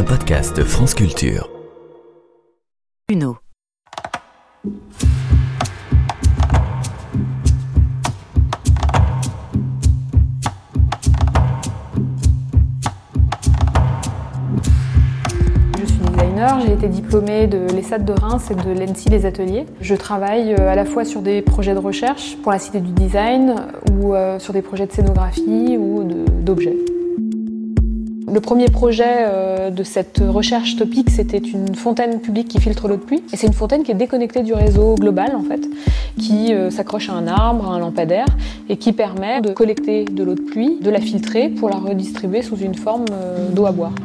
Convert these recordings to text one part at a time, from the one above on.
un podcast France Culture. Uno. J'ai été diplômée de l'ESSAD de Reims et de l'ENSI Les Ateliers. Je travaille à la fois sur des projets de recherche pour la Cité du Design ou sur des projets de scénographie ou d'objets. Le premier projet de cette recherche topique, c'était une fontaine publique qui filtre l'eau de pluie. Et c'est une fontaine qui est déconnectée du réseau global, en fait, qui s'accroche à un arbre, à un lampadaire, et qui permet de collecter de l'eau de pluie, de la filtrer pour la redistribuer sous une forme d'eau à boire.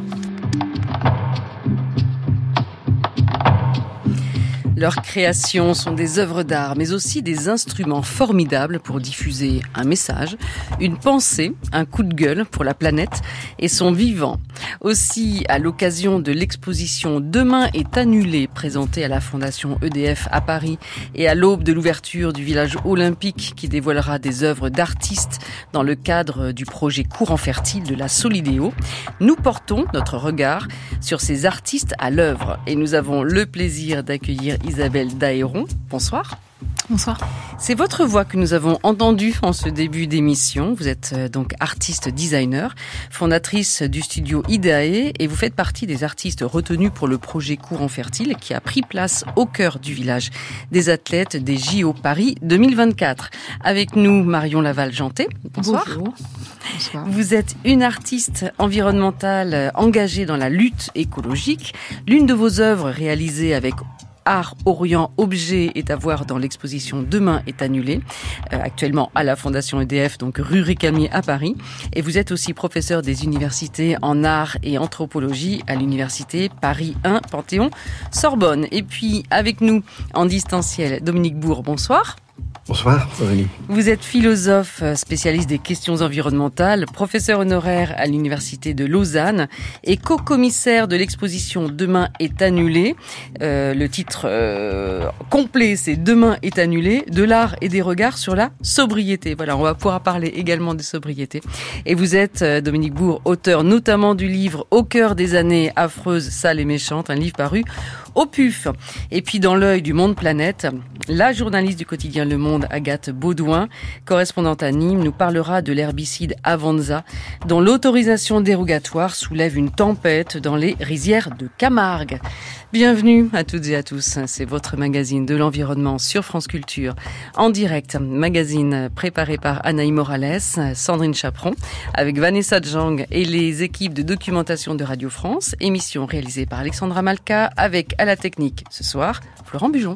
Leurs créations sont des œuvres d'art, mais aussi des instruments formidables pour diffuser un message, une pensée, un coup de gueule pour la planète et son vivant. Aussi, à l'occasion de l'exposition Demain est annulé, présentée à la Fondation EDF à Paris, et à l'aube de l'ouverture du village olympique qui dévoilera des œuvres d'artistes dans le cadre du projet Courant Fertile de la Solidéo, nous portons notre regard sur ces artistes à l'œuvre. Et nous avons le plaisir d'accueillir Isabelle Dahéron. Bonsoir. Bonsoir. C'est votre voix que nous avons entendue en ce début d'émission. Vous êtes donc artiste designer, fondatrice du studio Idae et vous faites partie des artistes retenus pour le projet Courant Fertile qui a pris place au cœur du village des athlètes des JO Paris 2024. Avec nous, Marion Laval-Janté. Bonsoir. Bonjour. Bonsoir. Vous êtes une artiste environnementale engagée dans la lutte écologique. L'une de vos œuvres réalisées avec Art Orient Objet est à voir dans l'exposition Demain est annulé, actuellement à la Fondation EDF, donc rue Récamier à Paris. Et vous êtes aussi professeur des universités en art et anthropologie à l'université Paris 1 Panthéon-Sorbonne. Et puis avec nous en distanciel, Dominique Bourg, bonsoir. Bonsoir, Aurélie. Vous êtes philosophe, spécialiste des questions environnementales, professeur honoraire à l'université de Lausanne et co-commissaire de l'exposition Demain est annulé. Le titre complet, c'est Demain est annulé, de l'art et des regards sur la sobriété. Voilà, on va pouvoir parler également de sobriété. Et vous êtes, Dominique Bourg, auteur notamment du livre Au cœur des années affreuses, sales et méchantes, un livre paru au PUF. Et puis dans l'œil du Monde Planète, la journaliste du quotidien Le Monde, Agathe Baudouin, correspondante à Nîmes, nous parlera de l'herbicide Avanza, dont l'autorisation dérogatoire soulève une tempête dans les rizières de Camargue. Bienvenue à toutes et à tous, c'est votre magazine de l'environnement sur France Culture, en direct, magazine préparé par Anaïs Morales, Sandrine Chaperon, avec Vanessa Djang et les équipes de documentation de Radio France, émission réalisée par Alexandra Malka, avec à la technique ce soir, Florent Bujon.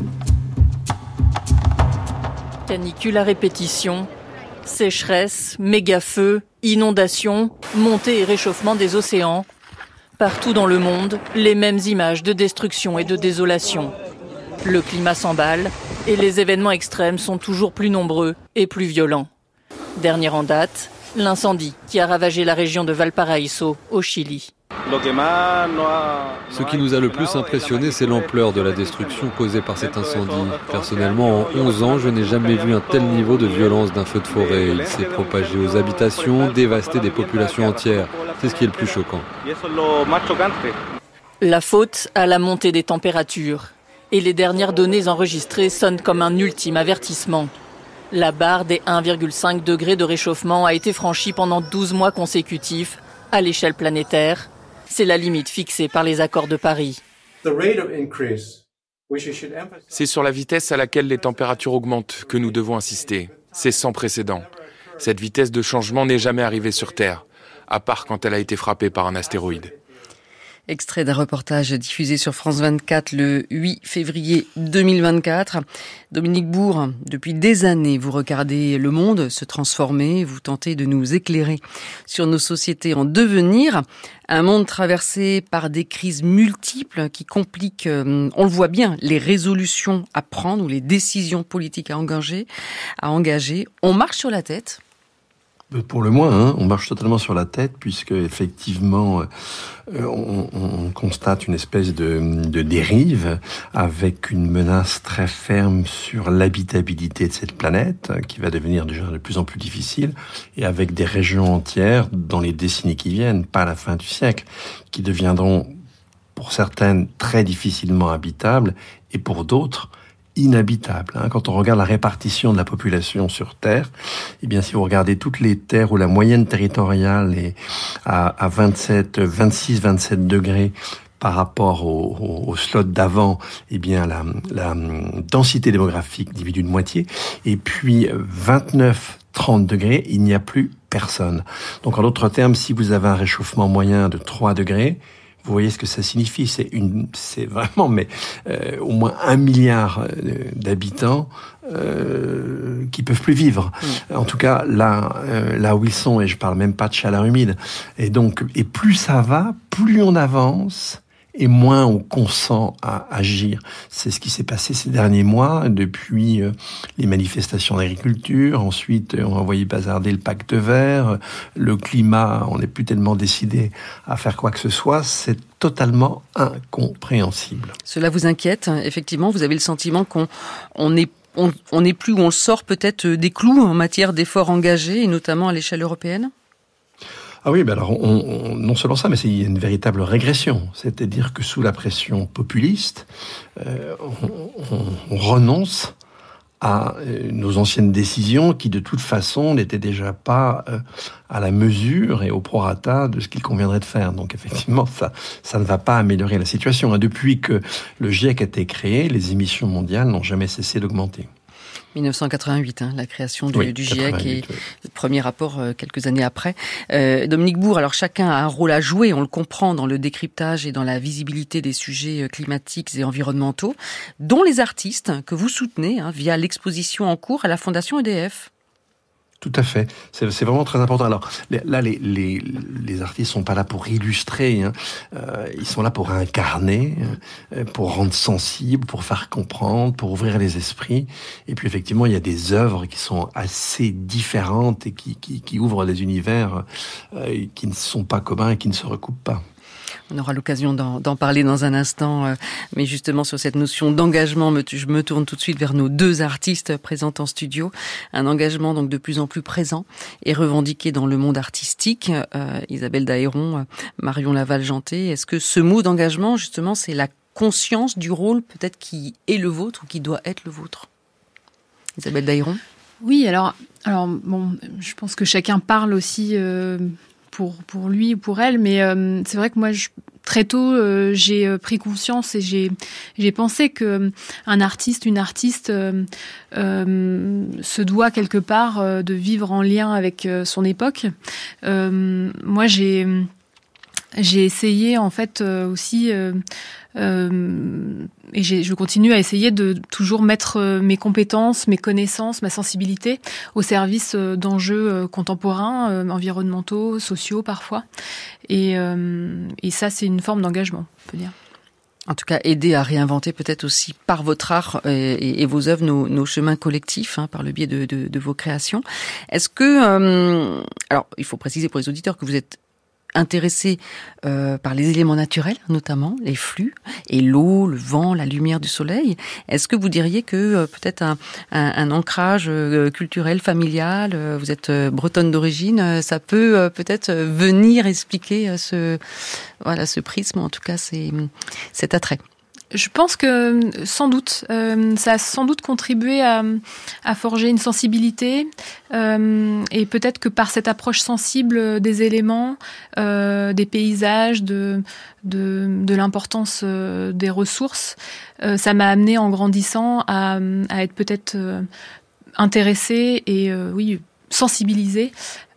Canicule à répétition, sécheresse, méga-feux, inondations, montée et réchauffement des océans. Partout dans le monde, les mêmes images de destruction et de désolation. Le climat s'emballe et les événements extrêmes sont toujours plus nombreux et plus violents. Dernier en date, l'incendie qui a ravagé la région de Valparaíso, au Chili. Ce qui nous a le plus impressionné, c'est l'ampleur de la destruction causée par cet incendie. Personnellement, en 11 ans, je n'ai jamais vu un tel niveau de violence d'un feu de forêt. Il s'est propagé aux habitations, dévasté des populations entières. C'est ce qui est le plus choquant. La faute à la montée des températures. Et les dernières données enregistrées sonnent comme un ultime avertissement. La barre des 1,5 degrés de réchauffement a été franchie pendant 12 mois consécutifs à l'échelle planétaire. C'est la limite fixée par les accords de Paris. C'est sur la vitesse à laquelle les températures augmentent que nous devons insister. C'est sans précédent. Cette vitesse de changement n'est jamais arrivée sur Terre, à part quand elle a été frappée par un astéroïde. Extrait d'un reportage diffusé sur France 24 le 8 février 2024. Dominique Bourg, depuis des années, vous regardez le monde se transformer, vous tentez de nous éclairer sur nos sociétés en devenir. Un monde traversé par des crises multiples qui compliquent, on le voit bien, les résolutions à prendre ou les décisions politiques à engager. On marche sur la tête. Pour le moins, on marche totalement sur la tête, puisque effectivement, on constate une espèce de dérive avec une menace très ferme sur l'habitabilité de cette planète, qui va devenir déjà de plus en plus difficile, et avec des régions entières, dans les décennies qui viennent, pas à la fin du siècle, qui deviendront, pour certaines, très difficilement habitables, et pour d'autres, inhabitable. Quand on regarde la répartition de la population sur Terre, eh bien, si vous regardez toutes les terres où la moyenne territoriale est à 26, 27 degrés par rapport au slot d'avant, eh bien, la densité démographique diminue de moitié. Et puis, 29, 30 degrés, il n'y a plus personne. Donc, en d'autres termes, si vous avez un réchauffement moyen de 3 degrés, vous voyez ce que ça signifie, c'est vraiment, au moins 1 milliard d'habitants qui peuvent plus vivre. En tout cas, là où ils sont, et je parle même pas de chaleur humide. Et donc, plus ça va, plus on avance, et moins on consent à agir. C'est ce qui s'est passé ces derniers mois, depuis les manifestations d'agriculture. Ensuite, on a envoyé bazarder le pacte vert. Le climat, on n'est plus tellement décidé à faire quoi que ce soit. C'est totalement incompréhensible. Cela vous inquiète? Effectivement, vous avez le sentiment qu'on n'est plus où on sort peut-être des clous en matière d'efforts engagés, et notamment à l'échelle européenne? Ah oui, ben alors non seulement ça, mais il y a une véritable régression. C'est-à-dire que sous la pression populiste, on renonce à nos anciennes décisions qui, de toute façon, n'étaient déjà pas à la mesure et au prorata de ce qu'il conviendrait de faire. Donc effectivement, ça ne va pas améliorer la situation. Depuis que le GIEC a été créé, les émissions mondiales n'ont jamais cessé d'augmenter. 1988, la création du GIEC, et le premier rapport quelques années après. Dominique Bourg, alors chacun a un rôle à jouer, on le comprend, dans le décryptage et dans la visibilité des sujets climatiques et environnementaux, dont les artistes que vous soutenez via l'exposition en cours à la Fondation EDF. Tout à fait. C'est vraiment très important. Alors là, les artistes sont pas là pour illustrer. Ils sont là pour incarner, pour rendre sensible, pour faire comprendre, pour ouvrir les esprits. Et puis effectivement, il y a des œuvres qui sont assez différentes et qui ouvrent des univers qui ne sont pas communs et qui ne se recoupent pas. On aura l'occasion d'en parler dans un instant, mais justement sur cette notion d'engagement, je me tourne tout de suite vers nos deux artistes présents en studio. Un engagement donc de plus en plus présent et revendiqué dans le monde artistique. Isabelle Dahéron, Marion Laval-Jeantet, est-ce que ce mot d'engagement, justement, c'est la conscience du rôle peut-être qui est le vôtre ou qui doit être le vôtre? Isabelle Dahéron? Oui, alors bon, je pense que chacun parle aussi pour lui ou pour elle, mais c'est vrai que moi, très tôt, j'ai pris conscience et j'ai pensé que un artiste, une artiste se doit quelque part de vivre en lien avec son époque. Moi, j'ai essayé en fait aussi et je continue à essayer de toujours mettre mes compétences, mes connaissances, ma sensibilité au service d'enjeux contemporains, environnementaux, sociaux parfois. Et ça, c'est une forme d'engagement, on peut dire. En tout cas, aider à réinventer peut-être aussi par votre art et vos œuvres nos chemins collectifs, par le biais de vos créations. Est-ce que... alors, il faut préciser pour les auditeurs que vous êtes intéressé par les éléments naturels, notamment les flux et l'eau, le vent, la lumière du soleil. Est-ce que vous diriez que peut-être un ancrage culturel, familial, vous êtes bretonne d'origine, ça peut peut-être venir expliquer ce prisme, en tout cas cet attrait? Je pense que sans doute, ça a sans doute contribué à forger une sensibilité et peut-être que par cette approche sensible des éléments, des paysages, de l'importance des ressources, ça m'a amené en grandissant à être peut-être intéressée et sensibilisée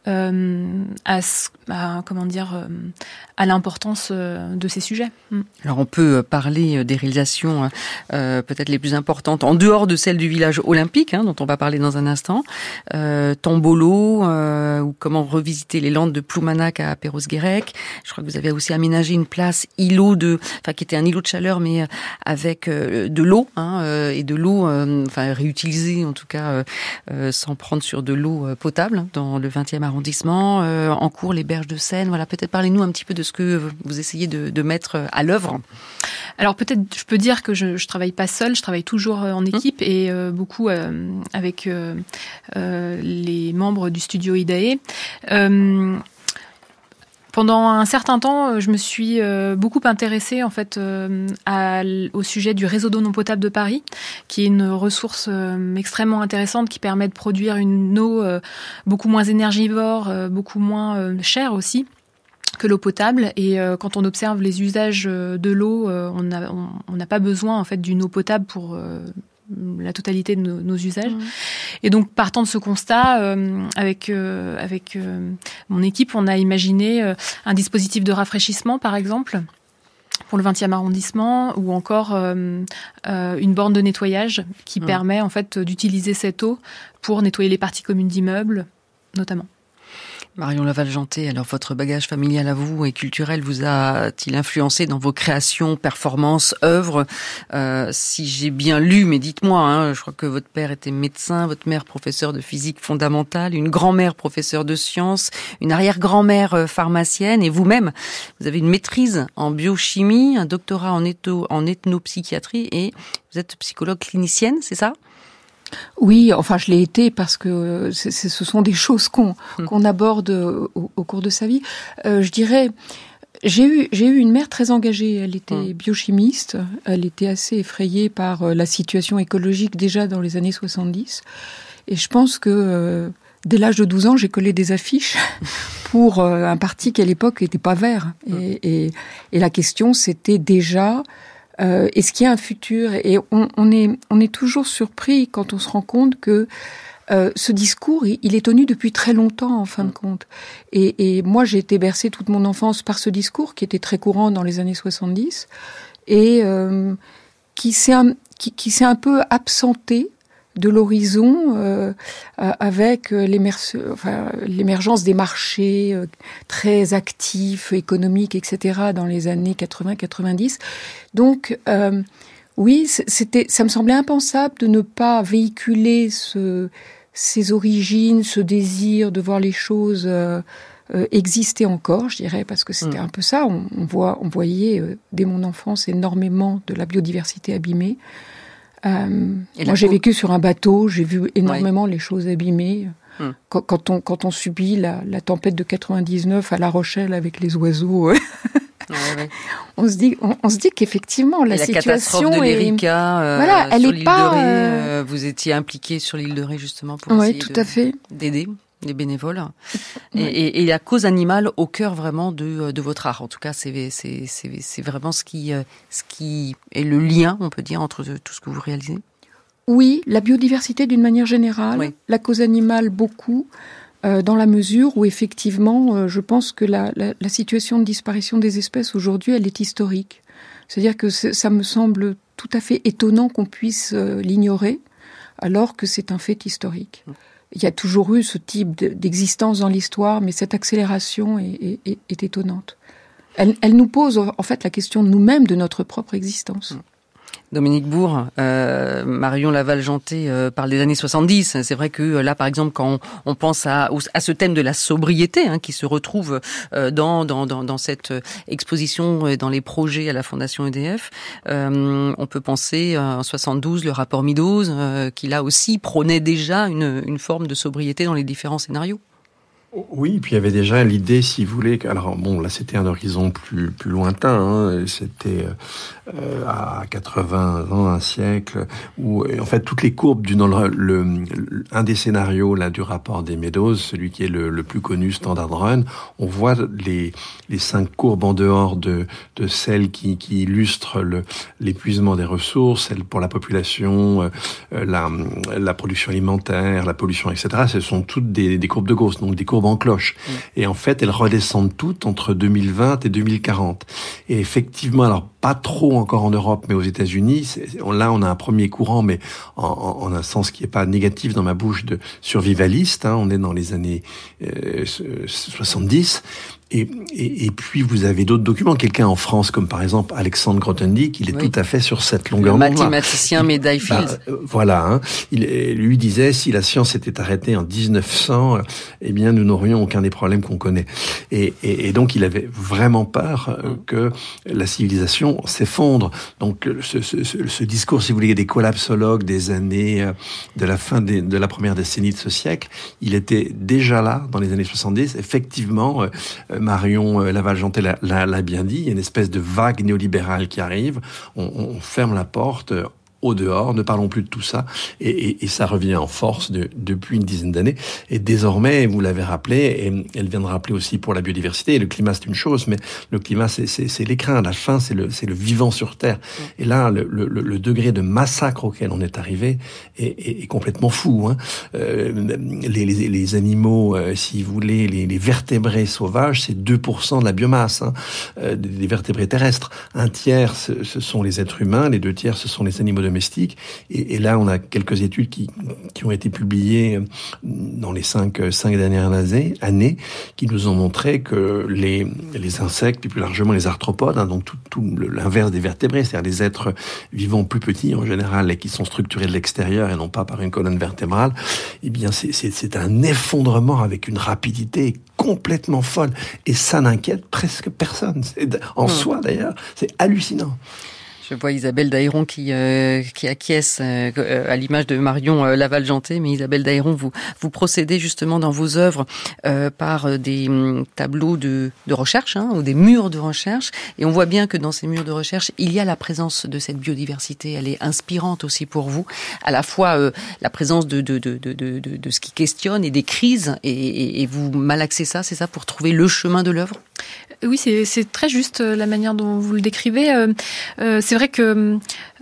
à l'importance de ces sujets. Alors on peut parler des réalisations peut-être les plus importantes en dehors de celles du village olympique, dont on va parler dans un instant. Tombolo, ou comment revisiter les landes de Ploumanac à Perros-Guirec. Je crois que vous avez aussi aménagé une place qui était un îlot de chaleur, mais avec de l'eau, et de l'eau réutilisée en tout cas, sans prendre sur de l'eau potable, dans le 20e arrondissement. arrondissement, en cours les berges de Seine. Voilà, peut-être parlez-nous un petit peu de ce que vous essayez de mettre à l'œuvre. Alors peut-être je peux dire que je travaille pas seule, je travaille toujours en équipe et beaucoup avec les membres du studio IDAE. Pendant un certain temps, je me suis beaucoup intéressée en fait au sujet du réseau d'eau non potable de Paris, qui est une ressource extrêmement intéressante qui permet de produire une eau beaucoup moins énergivore, beaucoup moins chère aussi que l'eau potable. Et quand on observe les usages de l'eau, on n'a pas besoin en fait d'une eau potable pour la totalité de nos usages. Et donc, partant de ce constat, avec mon équipe, on a imaginé un dispositif de rafraîchissement, par exemple, pour le 20e arrondissement, ou encore une borne de nettoyage qui permet en fait d'utiliser cette eau pour nettoyer les parties communes d'immeubles, notamment. Marion Laval-Jeantet, alors votre bagage familial à vous et culturel vous a-t-il influencé dans vos créations, performances, œuvres ? Si j'ai bien lu, mais dites-moi, je crois que votre père était médecin, votre mère professeure de physique fondamentale, une grand-mère professeure de sciences, une arrière-grand-mère pharmacienne, et vous-même, vous avez une maîtrise en biochimie, un doctorat en ethnopsychiatrie, et vous êtes psychologue clinicienne, c'est ça ? Oui, enfin je l'ai été parce que ce sont des choses qu'on aborde au cours de sa vie. Je dirais, j'ai eu une mère très engagée. Elle était biochimiste. Elle était assez effrayée par la situation écologique déjà dans les années 70. Et je pense que dès l'âge de 12 ans, j'ai collé des affiches pour un parti qui à l'époque n'était pas vert. Et la question c'était déjà... est-ce qu'il y a un futur ? Et on est toujours surpris quand on se rend compte que ce discours, il est tenu depuis très longtemps, en fin de compte. Et moi, j'ai été bercée toute mon enfance par ce discours qui était très courant dans les années 70 et qui s'est un peu absenté de l'horizon avec l'émergence des marchés très actifs, économiques, etc. dans les années 80-90. Donc, oui, ça me semblait impensable de ne pas véhiculer ces origines, ce désir de voir les choses exister encore, je dirais, parce que c'était un peu ça. On voyait dès mon enfance énormément de la biodiversité abîmée. Moi, j'ai vécu sur un bateau, j'ai vu énormément les choses abîmées. Quand on subit la tempête de 99 à La Rochelle avec les oiseaux, on se dit qu'effectivement la situation catastrophe de l'Erika, elle sur est l'île pas. de Ré, vous étiez impliqué sur l'île de Ré justement pour essayer d'aider les bénévoles et la cause animale au cœur vraiment de votre art. En tout cas, c'est vraiment ce qui est le lien, on peut dire, entre tout ce que vous réalisez. Oui, la biodiversité d'une manière générale, la cause animale beaucoup, dans la mesure où effectivement, je pense que la situation de disparition des espèces aujourd'hui, elle est historique. C'est-à-dire que ça me semble tout à fait étonnant qu'on puisse l'ignorer, alors que c'est un fait historique. Il y a toujours eu ce type d'existence dans l'histoire, mais cette accélération est étonnante. Elle nous pose en fait la question de nous-mêmes, de notre propre existence. Dominique Bourg, Marion Laval-Jeantet parle des années 70. C'est vrai que là, par exemple, quand on pense à ce thème de la sobriété qui se retrouve dans cette exposition, dans les projets à la Fondation EDF, on peut penser en 72 le rapport Meadows, qui là aussi prônait déjà une forme de sobriété dans les différents scénarios. Oui, puis il y avait déjà l'idée, si vous voulez, alors bon, là c'était un horizon plus lointain, c'était à 80 ans, un siècle, où en fait toutes les courbes un des scénarios là du rapport des Meadows, celui qui est le plus connu, Standard Run, on voit les 5 courbes en dehors de celles qui illustrent l'épuisement des ressources, celles pour la population, la production alimentaire, la pollution, etc. Ce sont toutes des courbes de Gauss, donc des courbes en cloche. Et en fait, elles redescendent toutes entre 2020 et 2040. Et effectivement, alors pas trop encore en Europe, mais aux États-Unis, là on a un premier courant, mais en un sens qui est pas négatif dans ma bouche, de survivaliste. On est dans les années 70. Et puis vous avez d'autres documents. Quelqu'un en France, comme par exemple Alexandre Grothendieck, il est tout à fait sur cette longueur d'onde. Mathématicien médaille Fields. Voilà. Hein. Lui disait, si la science était arrêtée en 1900, eh bien nous n'aurions aucun des problèmes qu'on connaît. Et donc il avait vraiment peur que la civilisation s'effondre. Donc ce discours, si vous voulez, des collapsologues des années de la fin de la première décennie de ce siècle, il était déjà là dans les années 70. Effectivement, Marion Laval-Jeantet l'a bien dit, il y a une espèce de vague néolibérale qui arrive, on ferme la porte au dehors, ne parlons plus de tout ça, et ça revient en force depuis une dizaine d'années. Et désormais, vous l'avez rappelé, et elle vient de rappeler aussi pour la biodiversité, le climat c'est une chose, mais le climat c'est l'écrin, à la fin c'est le vivant sur Terre. Et là, le degré de massacre auquel on est arrivé est complètement fou. Hein. Les animaux, si vous voulez, les vertébrés sauvages, c'est 2% de la biomasse, hein, des vertébrés terrestres. Un tiers, ce sont les êtres humains, les 2 tiers, ce sont les animaux domestiques. Et là, on a quelques études qui ont été publiées dans les 5 dernières années qui nous ont montré que les insectes, puis plus largement les arthropodes, hein, donc tout l'inverse des vertébrés, c'est-à-dire les êtres vivants plus petits en général et qui sont structurés de l'extérieur et non pas par une colonne vertébrale, eh bien c'est un effondrement avec une rapidité complètement folle. Et ça n'inquiète presque personne. En soi, d'ailleurs, c'est hallucinant. Je vois Isabelle Daéron qui acquiesce à l'image de Marion Laval-Jeantet, mais Isabelle Daéron, vous procédez justement dans vos œuvres par des tableaux de recherche, hein, ou des murs de recherche, et on voit bien que dans ces murs de recherche, il y a la présence de cette biodiversité. Elle est inspirante aussi pour vous, à la fois la présence de ce qui questionne et des crises, et vous malaxez ça, c'est ça, pour trouver le chemin de l'œuvre? Oui, c'est très juste la manière dont vous le décrivez. C'est vrai que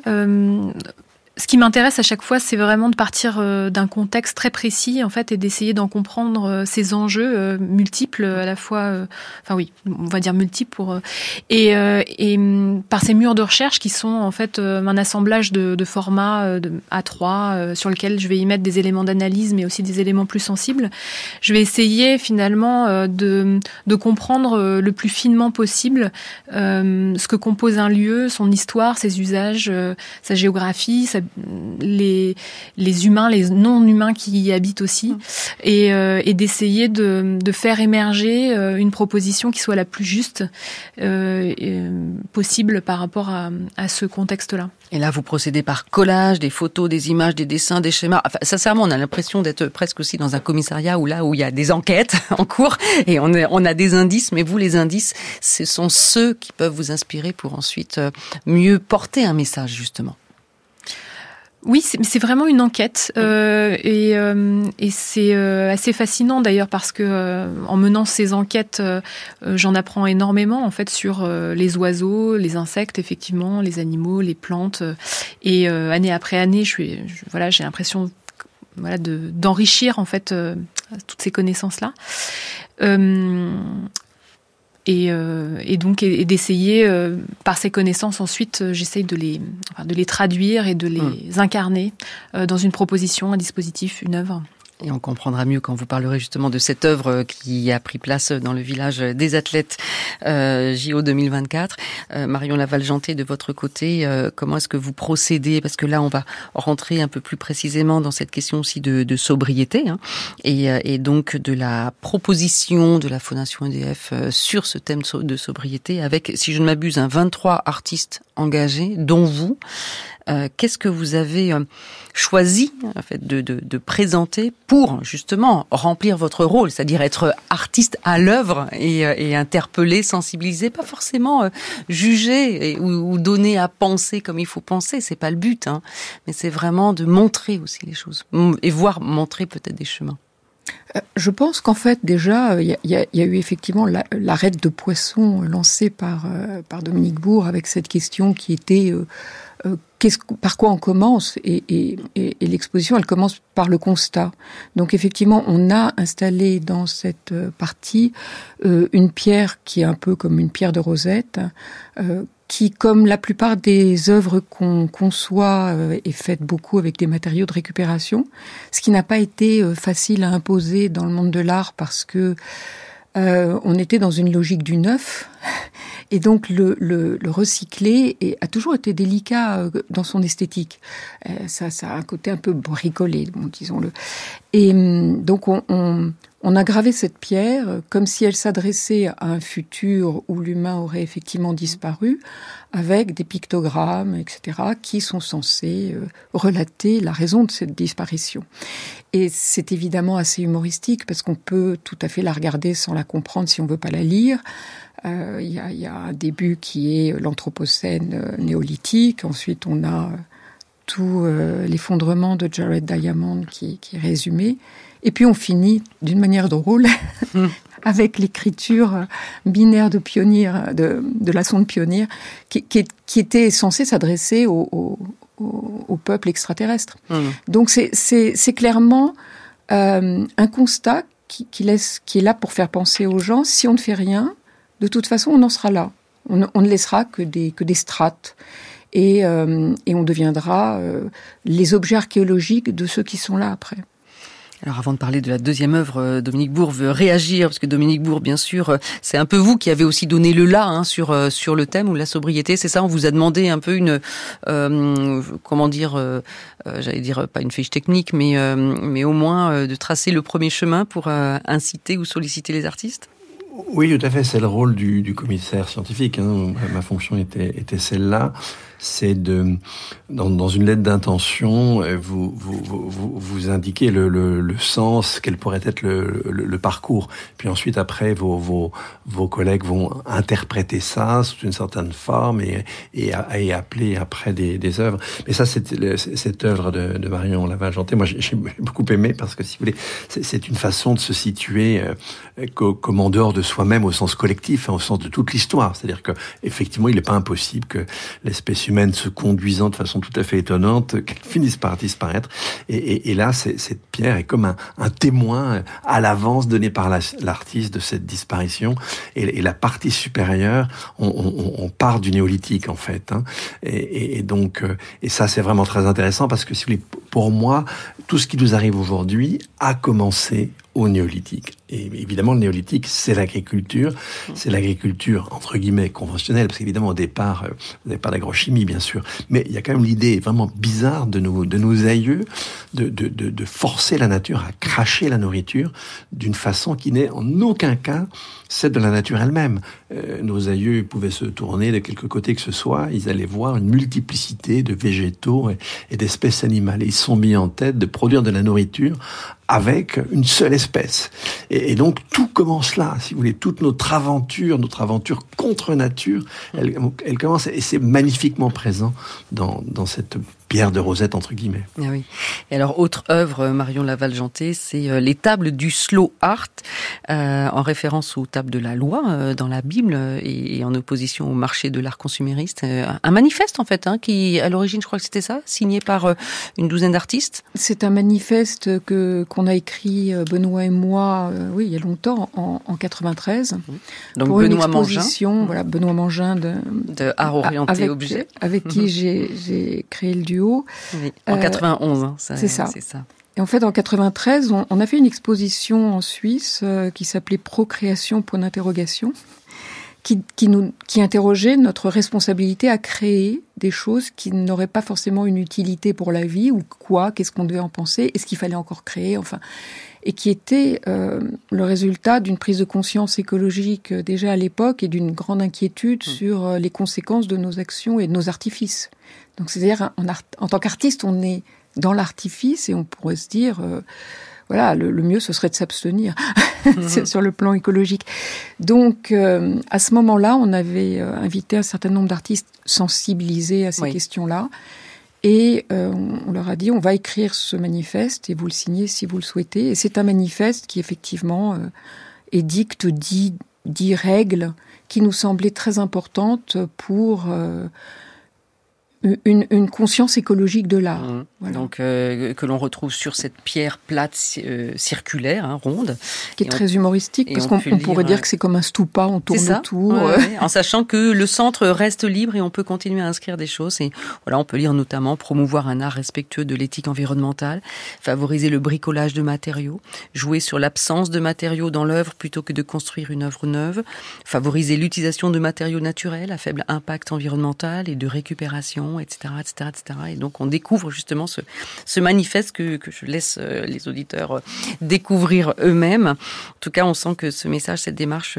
ce qui m'intéresse à chaque fois, c'est vraiment de partir d'un contexte très précis, en fait, et d'essayer d'en comprendre ces enjeux multiples, à la fois, enfin oui, on va dire multiples et par ces murs de recherche qui sont en fait un assemblage de formats de A3 sur lequel je vais y mettre des éléments d'analyse, mais aussi des éléments plus sensibles. Je vais essayer finalement de comprendre le plus finement possible ce que compose un lieu, son histoire, ses usages, sa géographie, les humains, les non-humains qui y habitent aussi, et d'essayer de faire émerger une proposition qui soit la plus juste possible par rapport à ce contexte-là. Et là, vous procédez par collage, des photos, des images, des dessins, des schémas. Enfin, sincèrement, on a l'impression d'être presque aussi dans un commissariat où il y a des enquêtes en cours et on a des indices. Mais vous, les indices, ce sont ceux qui peuvent vous inspirer pour ensuite mieux porter un message, justement. Oui, c'est vraiment une enquête et c'est assez fascinant d'ailleurs parce que en menant ces enquêtes, j'en apprends énormément en fait sur les oiseaux, les insectes, effectivement, les animaux, les plantes, et année après année, j'ai l'impression d'enrichir en fait toutes ces connaissances-là. Et donc d'essayer par ces connaissances ensuite j'essaye de les traduire et de les incarner dans une proposition, un dispositif, une œuvre. Et on comprendra mieux quand vous parlerez justement de cette œuvre qui a pris place dans le village des athlètes JO 2024. Marion Laval-Jeantet, de votre côté, comment est-ce que vous procédez? Parce que là, on va rentrer un peu plus précisément dans cette question aussi de sobriété, hein, et donc de la proposition de la Fondation EDF sur ce thème de sobriété avec, si je ne m'abuse, 23 artistes engagés, dont vous. Qu'est-ce que vous avez choisi en fait de présenter pour justement remplir votre rôle, c'est-à-dire être artiste à l'œuvre et interpeller, sensibiliser, pas forcément juger ou donner à penser comme il faut penser, c'est pas le but, hein, mais c'est vraiment de montrer aussi les choses et montrer peut-être des chemins. Je pense qu'en fait déjà il y a eu effectivement l'arrêt de poisson lancé par Dominique Bourg avec cette question qui était par quoi on commence, et l'exposition elle commence par le constat. Donc effectivement on a installé dans cette partie une pierre qui est un peu comme une pierre de Rosette, qui, comme la plupart des œuvres qu'on conçoit, est faite beaucoup avec des matériaux de récupération, ce qui n'a pas été facile à imposer dans le monde de l'art parce que on était dans une logique du neuf. Et donc le recycler a toujours été délicat dans son esthétique. Ça a un côté un peu bricolé, bon, disons-le. Et donc on a gravé cette pierre comme si elle s'adressait à un futur où l'humain aurait effectivement disparu, avec des pictogrammes, etc., qui sont censés relater la raison de cette disparition. Et c'est évidemment assez humoristique parce qu'on peut tout à fait la regarder sans la comprendre si on veut pas la lire. Il y a un début qui est l'Anthropocène néolithique. Ensuite, on a tout l'effondrement de Jared Diamond qui est résumé. Et puis, on finit d'une manière drôle avec l'écriture binaire de Pionnier, de la sonde Pionnier, qui était censée s'adresser au peuple extraterrestre. Donc, c'est clairement un constat qui est là pour faire penser aux gens. Si on ne fait rien, de toute façon, on en sera là. On ne laissera que des strates. Et on deviendra les objets archéologiques de ceux qui sont là après. Alors avant de parler de la deuxième œuvre, Dominique Bourg veut réagir, parce que Dominique Bourg, bien sûr, c'est un peu vous qui avez aussi donné le là sur le thème ou la sobriété, c'est ça? On vous a demandé un peu une, j'allais dire pas une fiche technique, mais au moins de tracer le premier chemin pour inciter ou solliciter les artistes? Oui, tout à fait. C'est le rôle du commissaire scientifique. Ma fonction était celle-là. C'est dans une lettre d'intention, vous indiquez le sens, quel pourrait être le parcours. Puis ensuite, après, vos collègues vont interpréter ça sous une certaine forme et appeler après des œuvres. Mais ça, cette œuvre de Marion Laval-Jeantet, moi, j'ai beaucoup aimé parce que, si vous voulez, c'est une façon de se situer comme en dehors de soi-même au sens collectif, au sens de toute l'histoire. C'est-à-dire que, effectivement, il n'est pas impossible que l'espèce humaine se conduisant de façon tout à fait étonnante, qu'elle finisse par disparaître. Et là, cette pierre est comme un témoin à l'avance donné par l'artiste de cette disparition. Et la partie supérieure, on part du néolithique, en fait. Et donc, ça, c'est vraiment très intéressant parce que, si vous voulez, pour moi, tout ce qui nous arrive aujourd'hui a commencé au néolithique. Et évidemment, le néolithique, c'est l'agriculture entre guillemets conventionnelle, parce qu'évidemment, au départ, vous n'avez pas d'agrochimie, bien sûr, mais il y a quand même l'idée vraiment bizarre de nos aïeux de forcer la nature à cracher la nourriture d'une façon qui n'est en aucun cas celle de la nature elle-même. Nos aïeux pouvaient se tourner de quelque côté que ce soit, ils allaient voir une multiplicité de végétaux et d'espèces animales. Et ils se sont mis en tête de produire de la nourriture avec une seule espèce. Et donc, tout commence là, si vous voulez. Toute notre aventure contre nature, elle commence, et c'est magnifiquement présent dans cette pierre de Rosette, entre guillemets. Ah oui. Et alors, autre œuvre, Marion Laval-Jeantet, c'est les tables du slow art, en référence aux tables de la loi dans la Bible et en opposition au marché de l'art consumériste. Un manifeste, en fait, qui, à l'origine, je crois que c'était ça, signé par une douzaine d'artistes. C'est un manifeste qu'on a écrit, Benoît et moi, il y a longtemps, en 93. Donc pour Benoît une exposition, voilà, Benoît Mangin de Art Orienté Objet. Avec qui j'ai créé le duo. Oui, en 91, c'est ça. Et en fait, en 93, on a fait une exposition en Suisse qui s'appelait Procréation, point d'interrogation, qui interrogeait notre responsabilité à créer des choses qui n'auraient pas forcément une utilité pour la vie, ou quoi, qu'est-ce qu'on devait en penser, est-ce qu'il fallait encore créer, enfin, et qui était le résultat d'une prise de conscience écologique déjà à l'époque et d'une grande inquiétude sur les conséquences de nos actions et de nos artifices. Donc, c'est-à-dire, en tant qu'artiste, on est dans l'artifice et on pourrait se dire, le mieux, ce serait de s'abstenir sur le plan écologique. Donc, à ce moment-là, on avait invité un certain nombre d'artistes sensibilisés à ces questions-là. Et on leur a dit, on va écrire ce manifeste et vous le signez si vous le souhaitez. Et c'est un manifeste qui, effectivement, édicte 10 règles qui nous semblaient très importantes pour une conscience écologique de l'art. Voilà. Donc que l'on retrouve sur cette pierre plate circulaire, ronde, qui est très humoristique, parce qu'on pourrait dire que c'est comme un stupa, on tourne autour, en sachant que le centre reste libre et on peut continuer à inscrire des choses. Et voilà, on peut lire notamment promouvoir un art respectueux de l'éthique environnementale, favoriser le bricolage de matériaux, jouer sur l'absence de matériaux dans l'œuvre plutôt que de construire une œuvre neuve, favoriser l'utilisation de matériaux naturels à faible impact environnemental et de récupération, etc., etc., etc. Et donc on découvre justement ce manifeste que je laisse les auditeurs découvrir eux-mêmes. En tout cas, on sent que ce message, cette démarche,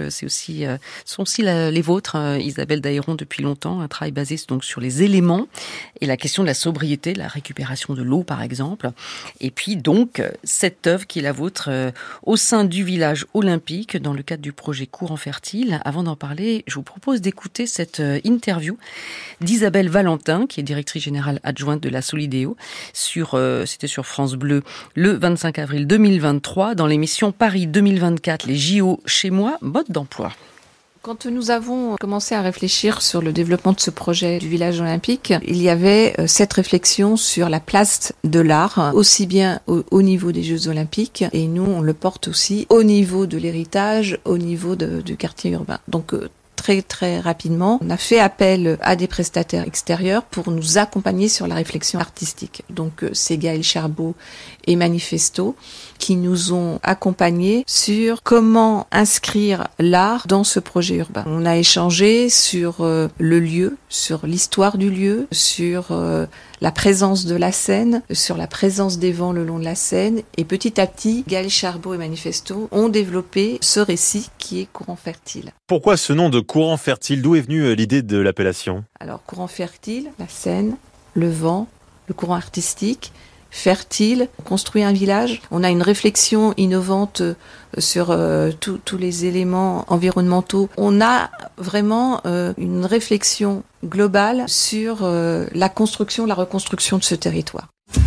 sont aussi les vôtres, Isabelle Dahéron, depuis longtemps. Un travail basé donc sur les éléments et la question de la sobriété, la récupération de l'eau, par exemple. Et puis donc, cette œuvre qui est la vôtre au sein du village olympique, dans le cadre du projet Courant Fertile. Avant d'en parler, je vous propose d'écouter cette interview d'Isabelle Valentin, qui est directrice générale adjointe de la Solidéo, c'était sur France Bleu le 25 avril 2023, dans l'émission Paris 2024, les JO chez moi, mode d'emploi. Quand nous avons commencé à réfléchir sur le développement de ce projet du village olympique, il y avait cette réflexion sur la place de l'art, aussi bien au niveau des Jeux olympiques, et nous on le porte aussi au niveau de l'héritage, au niveau du quartier urbain. Donc très rapidement, on a fait appel à des prestataires extérieurs pour nous accompagner sur la réflexion artistique. Donc c'est Gaël Charbot et Manifesto qui nous ont accompagnés sur comment inscrire l'art dans ce projet urbain. On a échangé sur le lieu, sur l'histoire du lieu, sur la présence de la Seine, sur la présence des vents le long de la Seine. Et petit à petit, Gaël Charbot et Manifesto ont développé ce récit qui est Courant Fertile. Pourquoi ce nom de Courant Fertile ? D'où est venue l'idée de l'appellation ? Alors, Courant Fertile, la Seine, le vent, le courant artistique. Fertile, on construit un village. On a une réflexion innovante sur tous les éléments environnementaux. On a vraiment une réflexion globale sur la construction, la reconstruction de ce territoire.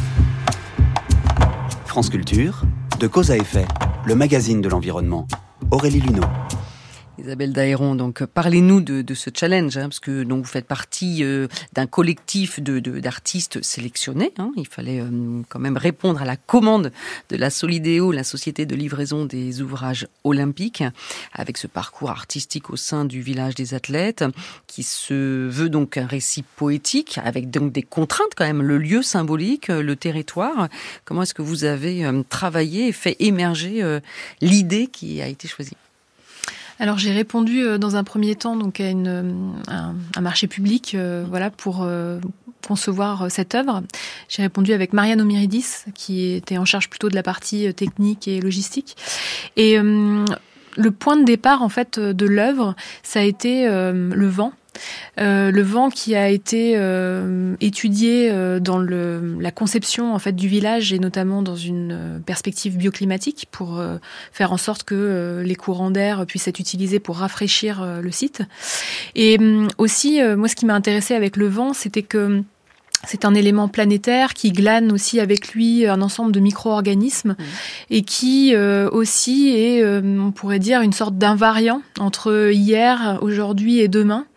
France Culture, de cause à effet, le magazine de l'environnement. Aurélie Luneau. Isabelle Dahéron, donc parlez-nous de ce challenge, parce que donc vous faites partie d'un collectif d'artistes sélectionnés. Il fallait quand même répondre à la commande de la Solidéo, la société de livraison des ouvrages olympiques, avec ce parcours artistique au sein du village des athlètes, qui se veut donc un récit poétique, avec donc des contraintes quand même, le lieu symbolique, le territoire. Comment est-ce que vous avez travaillé et fait émerger l'idée qui a été choisie ? Alors j'ai répondu dans un premier temps donc à un marché public pour concevoir cette œuvre. J'ai répondu avec Marianne Omiridis qui était en charge plutôt de la partie technique et logistique. Et le point de départ en fait de l'œuvre, ça a été le vent. Le vent qui a été étudié dans la conception en fait du village et notamment dans une perspective bioclimatique pour faire en sorte que les courants d'air puissent être utilisés pour rafraîchir le site. Et aussi, moi, ce qui m'a intéressée avec le vent, c'était que c'est un élément planétaire qui glane aussi avec lui un ensemble de micro-organismes et qui aussi est, on pourrait dire, une sorte d'invariant entre hier, aujourd'hui et demain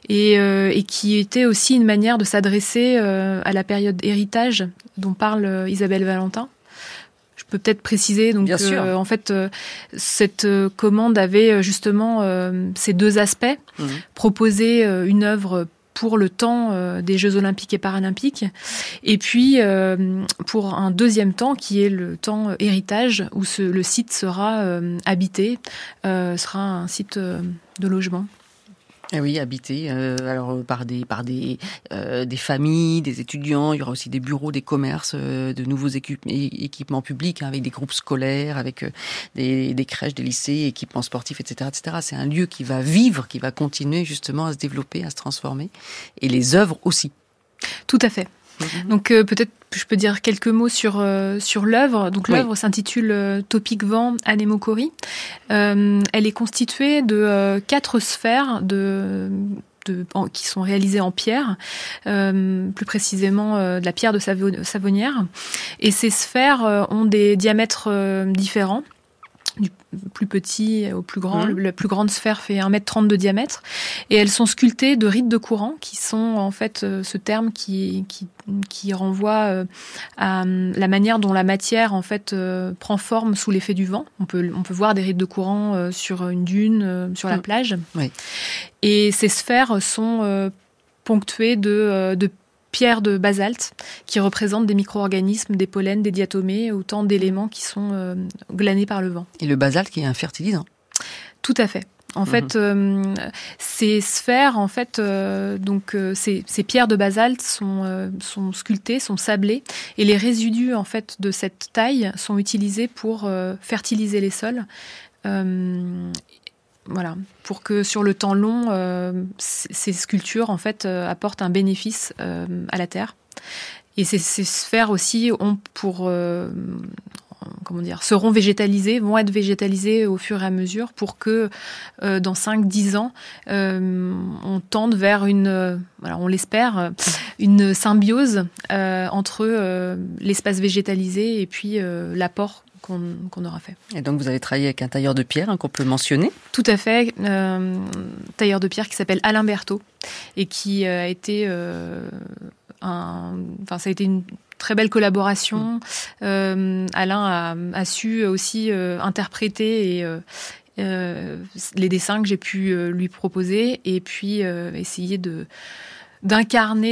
et qui était aussi une manière de s'adresser à la période héritage dont parle Isabelle Valentin. Je peux peut-être préciser donc en fait cette commande avait justement ces deux aspects, proposer une œuvre pour le temps des Jeux Olympiques et Paralympiques, et puis pour un deuxième temps qui est le temps héritage, où le site sera habité, sera un site de logement. Eh oui, habité alors par des familles, des étudiants. Il y aura aussi des bureaux, des commerces, de nouveaux équipements publics avec des groupes scolaires, avec des crèches, des lycées, équipements sportifs, etc., etc. C'est un lieu qui va vivre, qui va continuer justement à se développer, à se transformer, et les œuvres aussi. Tout à fait. Donc peut-être je peux dire quelques mots sur l'œuvre. Donc l'œuvre s'intitule Topic Vent Anémokori. Elle est constituée de 4 sphères qui sont réalisées en pierre, plus précisément de la pierre de Savonnières. Et ces sphères ont des diamètres différents. du plus petit au plus grand. La plus grande sphère fait 1,30 m de diamètre. Et elles sont sculptées de rides de courant, qui sont en fait ce terme qui renvoie à la manière dont la matière en fait prend forme sous l'effet du vent. On peut voir des rides de courant sur une dune, sur la plage. Oui. Et ces sphères sont ponctuées de pierres de basalte qui représentent des micro-organismes, des pollens, des diatomées, autant d'éléments qui sont glanés par le vent. Et le basalte qui est un fertilisant. Tout à fait. En fait, ces sphères, en fait, ces pierres de basalte sont sculptées, sont sablées, et les résidus en fait de cette taille sont utilisés pour fertiliser les sols. Voilà, pour que sur le temps long, ces sculptures en fait apportent un bénéfice à la terre. Et ces sphères aussi ont seront végétalisées, vont être végétalisées au fur et à mesure pour que dans 5-10 ans, on tende vers on l'espère, une symbiose entre l'espace végétalisé et puis l'apport qu'on aura fait. Et donc vous avez travaillé avec un tailleur de pierre qu'on peut mentionner. Tout à fait, tailleur de pierre qui s'appelle Alain Berthaud et qui a été ça a été une très belle collaboration. Alain a su aussi interpréter les dessins que j'ai pu lui proposer et puis essayer d'incarner,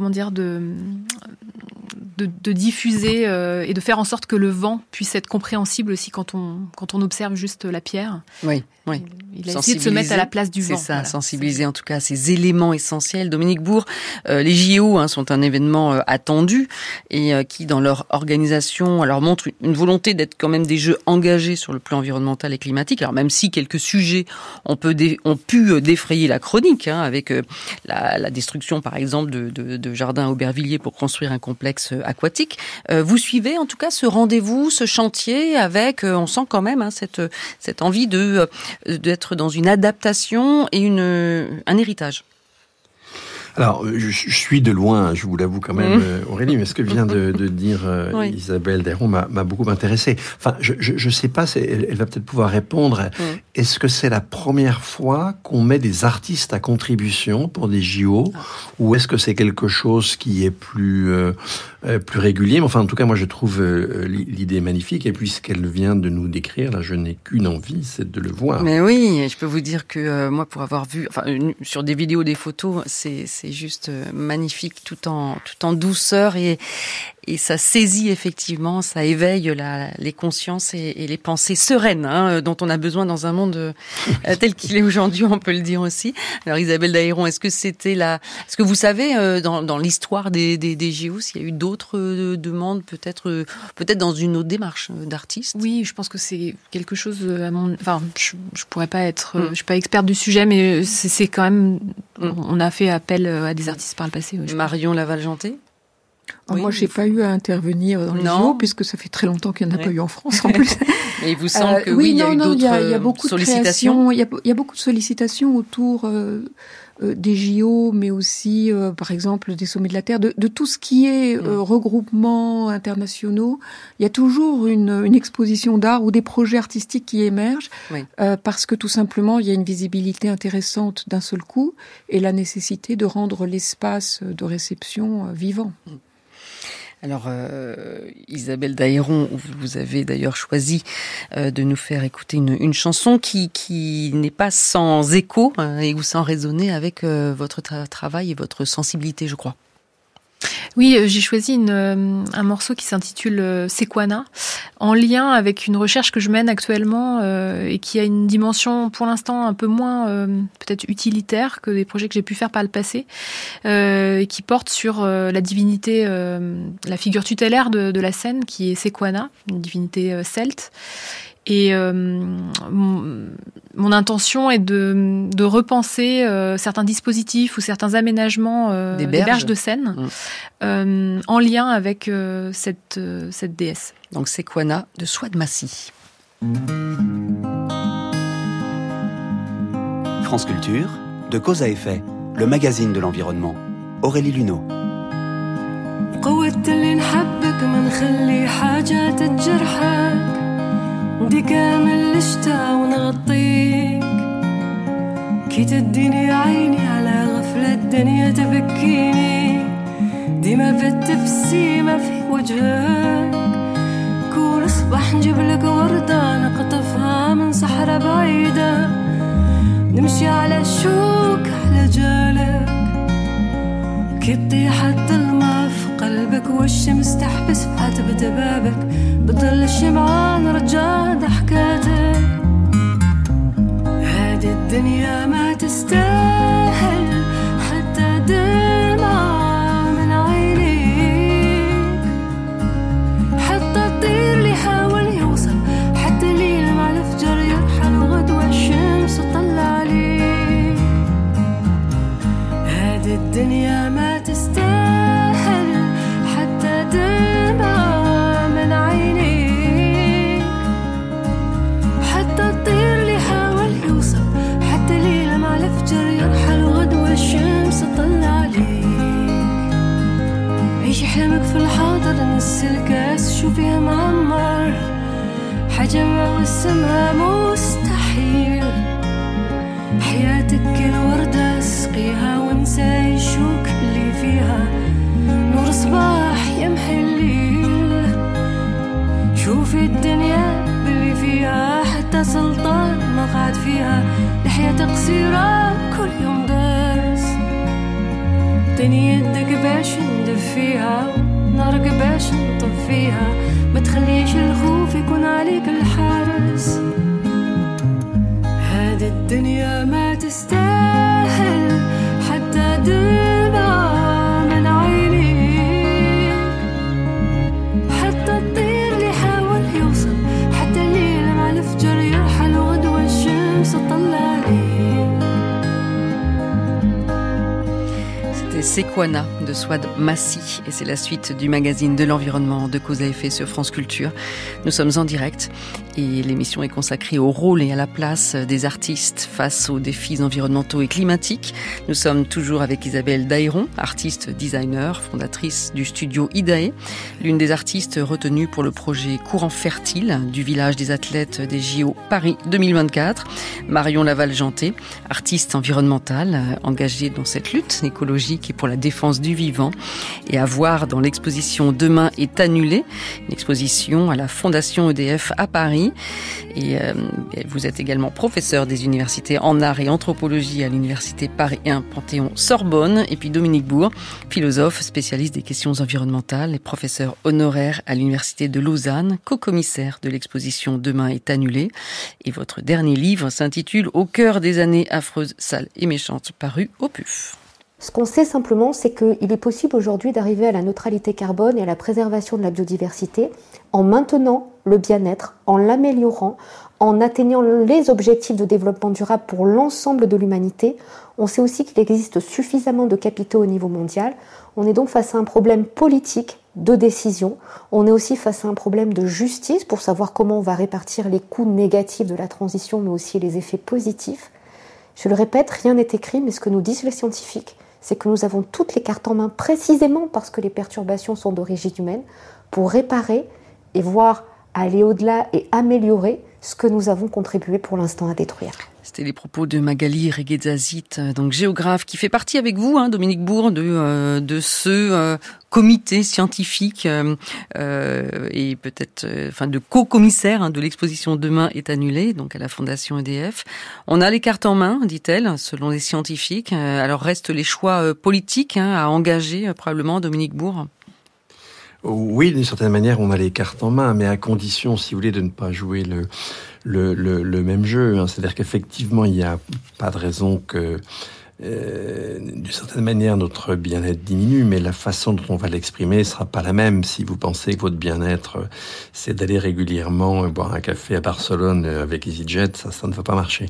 de diffuser et de faire en sorte que le vent puisse être compréhensible aussi quand on observe juste la pierre. Oui. Il a essayé de se mettre à la place du vent. C'est ça, voilà. Sensibiliser en tout cas à ces éléments essentiels. Dominique Bourg, les JO sont un événement attendu et qui, dans leur organisation, alors montre une volonté d'être quand même des jeux engagés sur le plan environnemental et climatique. Alors même si quelques sujets ont pu défrayer la chronique, avec la destruction par exemple de jardins à Aubervilliers pour construire un complexe aquatique. Vous suivez en tout cas ce rendez-vous, ce chantier avec, on sent quand même cette envie d'être dans une adaptation et un héritage. Alors, je suis de loin, je vous l'avoue quand même, Aurélie, mais ce que vient de dire Isabelle Dairon m'a beaucoup intéressé. Enfin, je sais pas, elle va peut-être pouvoir répondre. Est-ce que c'est la première fois qu'on met des artistes à contribution pour des JO, ou est-ce que c'est quelque chose qui est plus régulier? Mais enfin, en tout cas, moi, je trouve l'idée magnifique, et puisqu'elle vient de nous décrire, là, je n'ai qu'une envie, c'est de le voir. Mais oui, je peux vous dire que moi, pour avoir vu, sur des vidéos, des photos, c'est juste magnifique, tout en douceur et ça saisit effectivement, ça éveille les consciences et les pensées sereines dont on a besoin dans un monde tel qu'il est aujourd'hui, on peut le dire aussi. Alors Isabelle Dairon, est-ce que vous savez dans l'histoire des JO s'il y a eu d'autres demandes, peut-être dans une autre démarche d'artistes? Oui, je pense que c'est quelque chose je pourrais pas être, je suis pas experte du sujet, mais c'est quand même, on a fait appel à des artistes par le passé. Marion Laval-Janté? Moi, j'ai pas eu à intervenir dans les JO, puisque ça fait très longtemps qu'il n'y en a pas eu en France, en plus. Mais il vous semble que il y a eu d'autres sollicitations? Il y a beaucoup de sollicitations autour des JO, mais aussi, par exemple, des sommets de la Terre, de tout ce qui est regroupements internationaux. Il y a toujours une exposition d'art ou des projets artistiques qui émergent, parce que tout simplement, il y a une visibilité intéressante d'un seul coup et la nécessité de rendre l'espace de réception vivant. Alors, Isabelle Dairon, vous avez d'ailleurs choisi de nous faire écouter une chanson qui n'est pas sans écho et ou sans résonner avec votre travail et votre sensibilité, je crois. Oui, j'ai choisi un morceau qui s'intitule Sequana, en lien avec une recherche que je mène actuellement et qui a une dimension pour l'instant un peu moins peut-être utilitaire que des projets que j'ai pu faire par le passé, et qui porte sur la divinité, la figure tutélaire de la scène qui est Sequana, une divinité celte. Et mon intention est de repenser certains dispositifs ou certains aménagements des berges de Seine en lien avec cette déesse. Donc Sequana de Souad Massi. France Culture, de Cause à Effet, le magazine de l'environnement. Aurélie Luneau. دي كامل الشتا ونغطيك كي تديني عيني على غفلة الدنيا تبكيني ديما بالتفسي ما في وجهك كل صباح نجيبلك وردة نقطفها من صحراء بعيدة نمشي على الشوك على جالك كي تطيح الظلمة في قلبك والشمس تحبس في عتبة بابك بتضل الشمعة نرجع ضحكاتك هذه الدنيا ما تستاهل حتى دمعة من عينيك حتى الطير اللي حاول يوصل حتى الليل مع الفجر يرحل وغدوة الشمس تطلع عليك هذه الدنيا ما تستاهل حتى دمعة من عينيك حتى الطير اللي حاول يوصل حتى الليل مع الفجر يرحل وغدوة الشمس تطلع عليك عيش حلمك في الحاضر نس الكاس شوفيها معمر حاجة ما وسمها مستحيل حياتك الوردة اسقيها وانسى الشوك اللي فيها نور صباح يمحي الليل شوفي الدنيا باللي فيها حتى سلطان ما قعد فيها الحياة قصيرة كل يوم درس عطيني يدك باش ندفيها نارك باش نطفيها ما تخليش الخوف يكون عليك الحارس هذه الدنيا ما تستاهل حتى دمعة من عينيك حتى الطير اللي حاول يوصل حتى الليل مع الفجر يرحل وغدوة الشمس تطلع عليك. Sequana de Souad Massi et c'est la suite du magazine de l'environnement de Cause à effet sur France Culture. Nous sommes en direct et l'émission est consacrée au rôle et à la place des artistes face aux défis environnementaux et climatiques. Nous sommes toujours avec Isabelle Daïron, artiste designer, fondatrice du studio Idae, l'une des artistes retenues pour le projet Courant Fertile du village des athlètes des JO Paris 2024. Marion Laval-Janté, artiste environnementale engagée dans cette lutte écologique et pour la défense du vivant et à voir dans l'exposition Demain est annulé, une exposition à la Fondation EDF à Paris. Et vous êtes également professeur des universités en art et anthropologie à l'université Paris 1 Panthéon-Sorbonne. Et puis Dominique Bourg, philosophe, spécialiste des questions environnementales et professeur honoraire à l'université de Lausanne, co-commissaire de l'exposition Demain est annulé. Et votre dernier livre s'intitule Au cœur des années affreuses, sales et méchantes, paru au PUF. Ce qu'on sait simplement, c'est qu'il est possible aujourd'hui d'arriver à la neutralité carbone et à la préservation de la biodiversité en maintenant le bien-être, en l'améliorant, en atteignant les objectifs de développement durable pour l'ensemble de l'humanité. On sait aussi qu'il existe suffisamment de capitaux au niveau mondial. On est donc face à un problème politique de décision. On est aussi face à un problème de justice pour savoir comment on va répartir les coûts négatifs de la transition, mais aussi les effets positifs. Je le répète, rien n'est écrit, mais ce que nous disent les scientifiques, c'est que nous avons toutes les cartes en main, précisément parce que les perturbations sont d'origine humaine, pour réparer et voir aller au-delà et améliorer ce que nous avons contribué pour l'instant à détruire. C'était les propos de Magali Reguedzazit, donc géographe, qui fait partie avec vous, Dominique Bourg, de ce comité scientifique et peut-être, de co-commissaire de l'exposition Demain est annulé, donc à la Fondation EDF. On a les cartes en main, dit-elle, selon les scientifiques. Alors restent les choix politiques à engager, probablement, Dominique Bourg. Oui, d'une certaine manière, on a les cartes en main, mais à condition, si vous voulez, de ne pas jouer le même jeu. C'est-à-dire qu'effectivement, il n'y a pas de raison que, d'une certaine manière, notre bien-être diminue, mais la façon dont on va l'exprimer ne sera pas la même. Si vous pensez que votre bien-être, c'est d'aller régulièrement boire un café à Barcelone avec EasyJet, ça ne va pas marcher.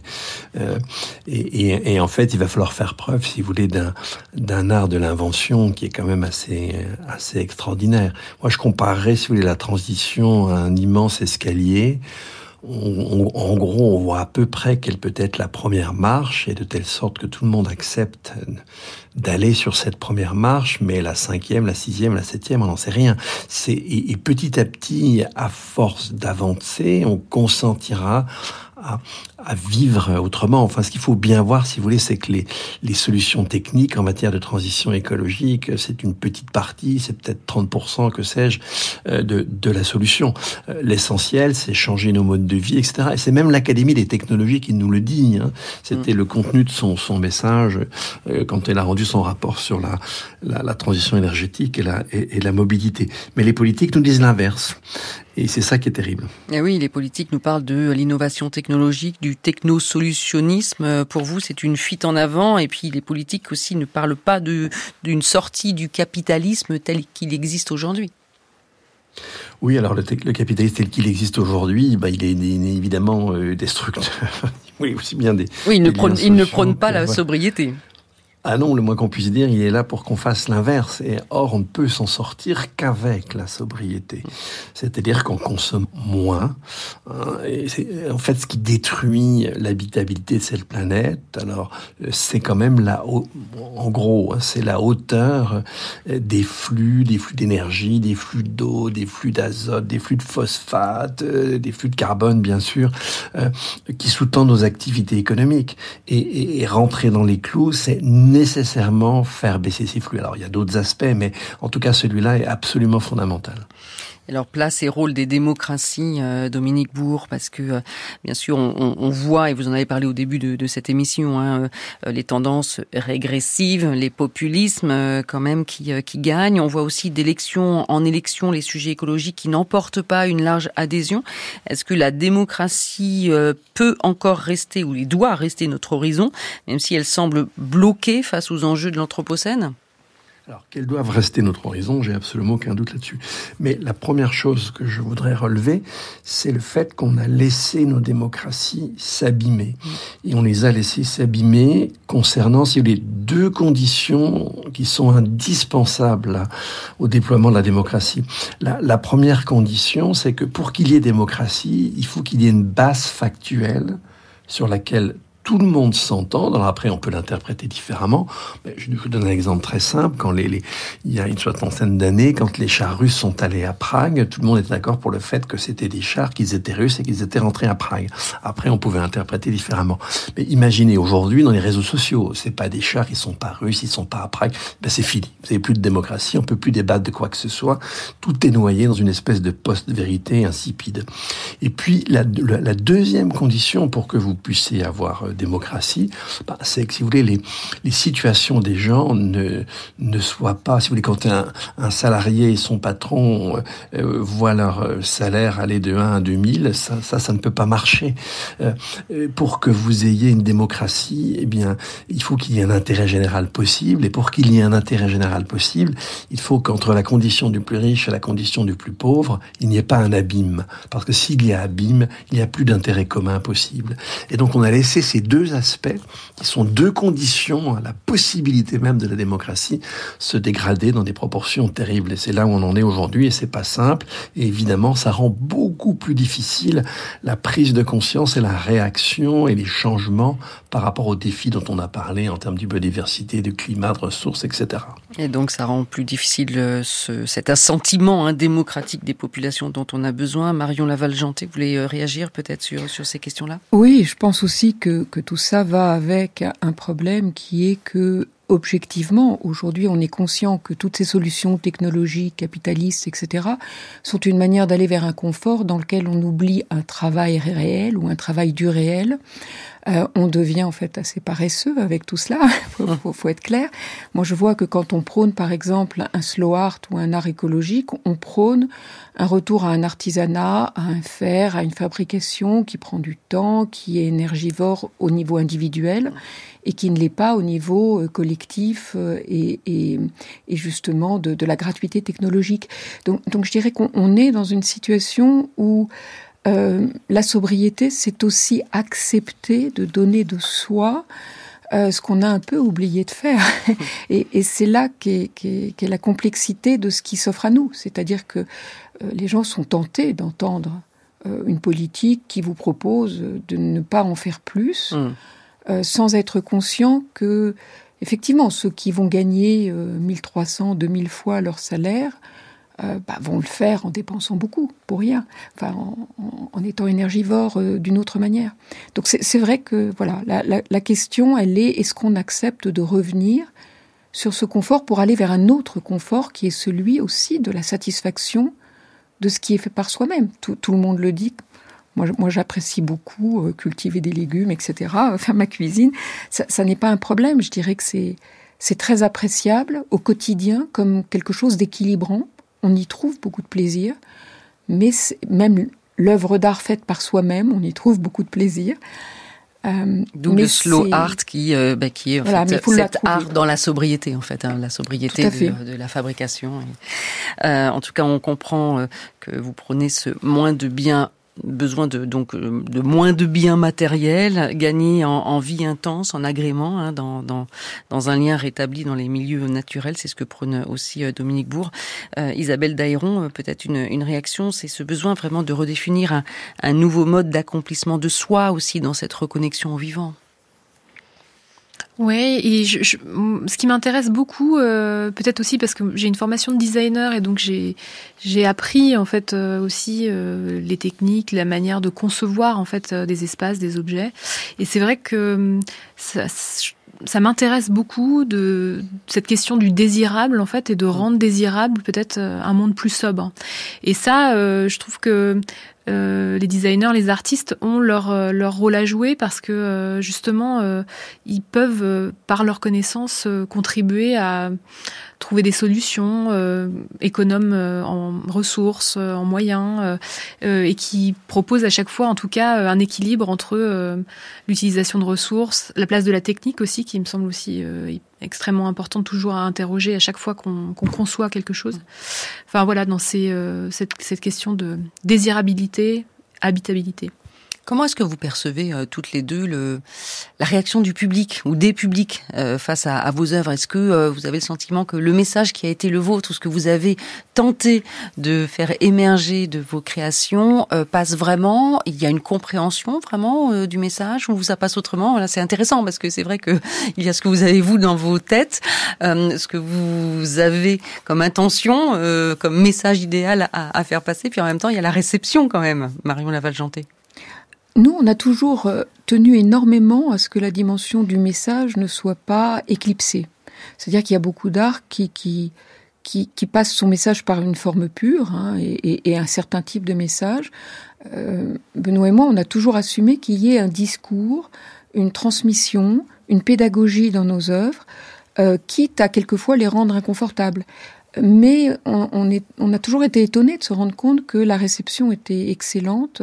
Et en fait, il va falloir faire preuve, si vous voulez, d'un art de l'invention qui est quand même assez extraordinaire. Moi, je comparerais, si vous voulez, la transition à un immense escalier en gros, on voit à peu près quelle peut être la première marche, et de telle sorte que tout le monde accepte d'aller sur cette première marche, mais la 5e, la 6e, la 7e, on n'en sait rien. Et petit à petit, à force d'avancer, on consentira à vivre autrement. Enfin, ce qu'il faut bien voir, si vous voulez, c'est que les solutions techniques en matière de transition écologique, c'est une petite partie, c'est peut-être 30%, que sais-je, de la solution. L'essentiel, c'est changer nos modes de vie, etc. Et c'est même l'Académie des technologies qui nous le dit. C'était le contenu de son message quand elle a rendu son rapport sur la transition énergétique et la mobilité. Mais les politiques nous disent l'inverse. Et c'est ça qui est terrible. Et oui, les politiques nous parlent de l'innovation technologique, du technosolutionnisme. Pour vous, c'est une fuite en avant. Et puis, les politiques aussi ne parlent pas d'une sortie du capitalisme tel qu'il existe aujourd'hui. Oui, alors le capitalisme tel qu'il existe aujourd'hui, il est évidemment destructeur. Oui, aussi bien des. Oui, il ne prône pas la sobriété. Ah non, le moins qu'on puisse dire, il est là pour qu'on fasse l'inverse. Et or, on ne peut s'en sortir qu'avec la sobriété. C'est-à-dire qu'on consomme moins. Et c'est en fait ce qui détruit l'habitabilité de cette planète. Alors, c'est quand même en gros, c'est la hauteur des flux d'énergie, des flux d'eau, des flux d'azote, des flux de phosphate, des flux de carbone, bien sûr, qui sous-tendent nos activités économiques. Et rentrer dans les clous, c'est nécessairement faire baisser ces flux. Alors, il y a d'autres aspects, mais en tout cas, celui-là est absolument fondamental. Alors, place et rôle des démocraties, Dominique Bourg, parce que, bien sûr, on voit, et vous en avez parlé au début de cette émission, les tendances régressives, les populismes, quand même, qui gagnent. On voit aussi d'élection en élection les sujets écologiques qui n'emportent pas une large adhésion. Est-ce que la démocratie peut encore rester, ou doit rester notre horizon, même si elle semble bloquée face aux enjeux de l'Anthropocène ? Alors, qu'elles doivent rester notre horizon, j'ai absolument aucun doute là-dessus. Mais la première chose que je voudrais relever, c'est le fait qu'on a laissé nos démocraties s'abîmer. Et on les a laissées s'abîmer concernant, si vous voulez, deux conditions qui sont indispensables au déploiement de la démocratie. La première condition, c'est que pour qu'il y ait démocratie, il faut qu'il y ait une base factuelle sur laquelle tout le monde s'entend. Alors après, on peut l'interpréter différemment. Mais je vous donne un exemple très simple. Quand il y a une soixantaine d'années, quand les chars russes sont allés à Prague, tout le monde était d'accord pour le fait que c'était des chars, qu'ils étaient russes et qu'ils étaient rentrés à Prague. Après, on pouvait interpréter différemment. Mais imaginez aujourd'hui, dans les réseaux sociaux, c'est pas des chars, ils sont pas russes, ils sont pas à Prague. C'est fini. Vous n'avez plus de démocratie, on peut plus débattre de quoi que ce soit. Tout est noyé dans une espèce de post-vérité insipide. Et puis, la deuxième condition pour que vous puissiez avoir démocratie, c'est que, si vous voulez, les situations des gens ne soient pas, si vous voulez, quand un salarié et son patron voient leur salaire aller de 1 à 2000, ça ne peut pas marcher. Pour que vous ayez une démocratie, eh bien, il faut qu'il y ait un intérêt général possible, et pour qu'il y ait un intérêt général possible, il faut qu'entre la condition du plus riche et la condition du plus pauvre, il n'y ait pas un abîme. Parce que s'il y a abîme, il n'y a plus d'intérêt commun possible. Et donc, on a laissé ces deux aspects, qui sont deux conditions à la possibilité même de la démocratie, se dégrader dans des proportions terribles. Et c'est là où on en est aujourd'hui, et c'est pas simple. Et évidemment, ça rend beaucoup plus difficile la prise de conscience et la réaction et les changements par rapport aux défis dont on a parlé en termes de biodiversité, de climat, de ressources, etc. Et donc, ça rend plus difficile cet assentiment démocratique des populations dont on a besoin. Marion Laval-Jeantet, vous voulez réagir peut-être sur ces questions-là ? Oui, je pense aussi que tout ça va avec un problème qui est que, objectivement, aujourd'hui, on est conscient que toutes ces solutions technologiques, capitalistes, etc., sont une manière d'aller vers un confort dans lequel on oublie un travail réel ou un travail du réel. On devient en fait assez paresseux avec tout cela, faut être clair. Moi, je vois que quand on prône, par exemple, un slow art ou un art écologique, on prône un retour à un artisanat, à un faire, à une fabrication qui prend du temps, qui est énergivore au niveau individuel et qui ne l'est pas au niveau collectif et justement de la gratuité technologique. Donc je dirais qu'on est dans une situation où la sobriété, c'est aussi accepter de donner de soi ce qu'on a un peu oublié de faire. Et c'est là qu'est la complexité de ce qui s'offre à nous. C'est-à-dire que les gens sont tentés d'entendre une politique qui vous propose de ne pas en faire plus, sans être conscient que, effectivement, ceux qui vont gagner 1300, 2000 fois leur salaire, vont le faire en dépensant beaucoup, pour rien, enfin, en étant énergivores d'une autre manière. Donc c'est vrai que voilà, la question, elle est qu'on accepte de revenir sur ce confort pour aller vers un autre confort qui est celui aussi de la satisfaction de ce qui est fait par soi-même. Tout le monde le dit. Moi, j'apprécie beaucoup cultiver des légumes, etc., faire ma cuisine. Ça n'est pas un problème. Je dirais que c'est très appréciable au quotidien comme quelque chose d'équilibrant. On y trouve beaucoup de plaisir. Mais même l'œuvre d'art faite par soi-même, on y trouve beaucoup de plaisir. D'où le slow art qui est en fait cet art dans la sobriété, en fait, la sobriété de la fabrication. En tout cas, on comprend que vous prenez ce besoin de moins de biens matériels, gagner en vie intense, en agrément, dans un lien rétabli dans les milieux naturels. C'est ce que prône aussi Dominique Bourg. Isabelle Daïron, peut-être une réaction, c'est ce besoin vraiment de redéfinir un nouveau mode d'accomplissement de soi aussi dans cette reconnexion au vivant. Ouais, et ce qui m'intéresse beaucoup, peut-être aussi parce que j'ai une formation de designer et donc j'ai appris en fait aussi les techniques, la manière de concevoir en fait des espaces, des objets. Et c'est vrai que ça m'intéresse beaucoup de cette question du désirable en fait et de rendre désirable peut-être un monde plus sobre. Et ça, je trouve que les designers, les artistes ont leur rôle à jouer parce que justement ils peuvent par leur connaissance contribuer à trouver des solutions économes en ressources, en moyens et qui proposent à chaque fois en tout cas un équilibre entre l'utilisation de ressources, la place de la technique aussi qui me semble aussi extrêmement important toujours à interroger à chaque fois qu'on conçoit quelque chose. Enfin voilà, dans cette question de désirabilité, habitabilité. Comment est-ce que vous percevez toutes les deux la réaction du public ou des publics face à vos œuvres? Est-ce que vous avez le sentiment que le message qui a été le vôtre, ou ce que vous avez tenté de faire émerger de vos créations passe vraiment? Il y a une compréhension vraiment du message, ou ça passe autrement? Voilà, c'est intéressant parce que c'est vrai que il y a ce que vous avez vous dans vos têtes, ce que vous avez comme intention, comme message idéal à faire passer, puis en même temps il y a la réception quand même. Marion Laval-Jeantet. Nous, on a toujours tenu énormément à ce que la dimension du message ne soit pas éclipsée. C'est-à-dire qu'il y a beaucoup d'art qui passe son message par une forme pure et un certain type de message. Benoît et moi, on a toujours assumé qu'il y ait un discours, une transmission, une pédagogie dans nos œuvres, quitte à quelquefois les rendre inconfortables. Mais on a toujours été étonnés de se rendre compte que la réception était excellente.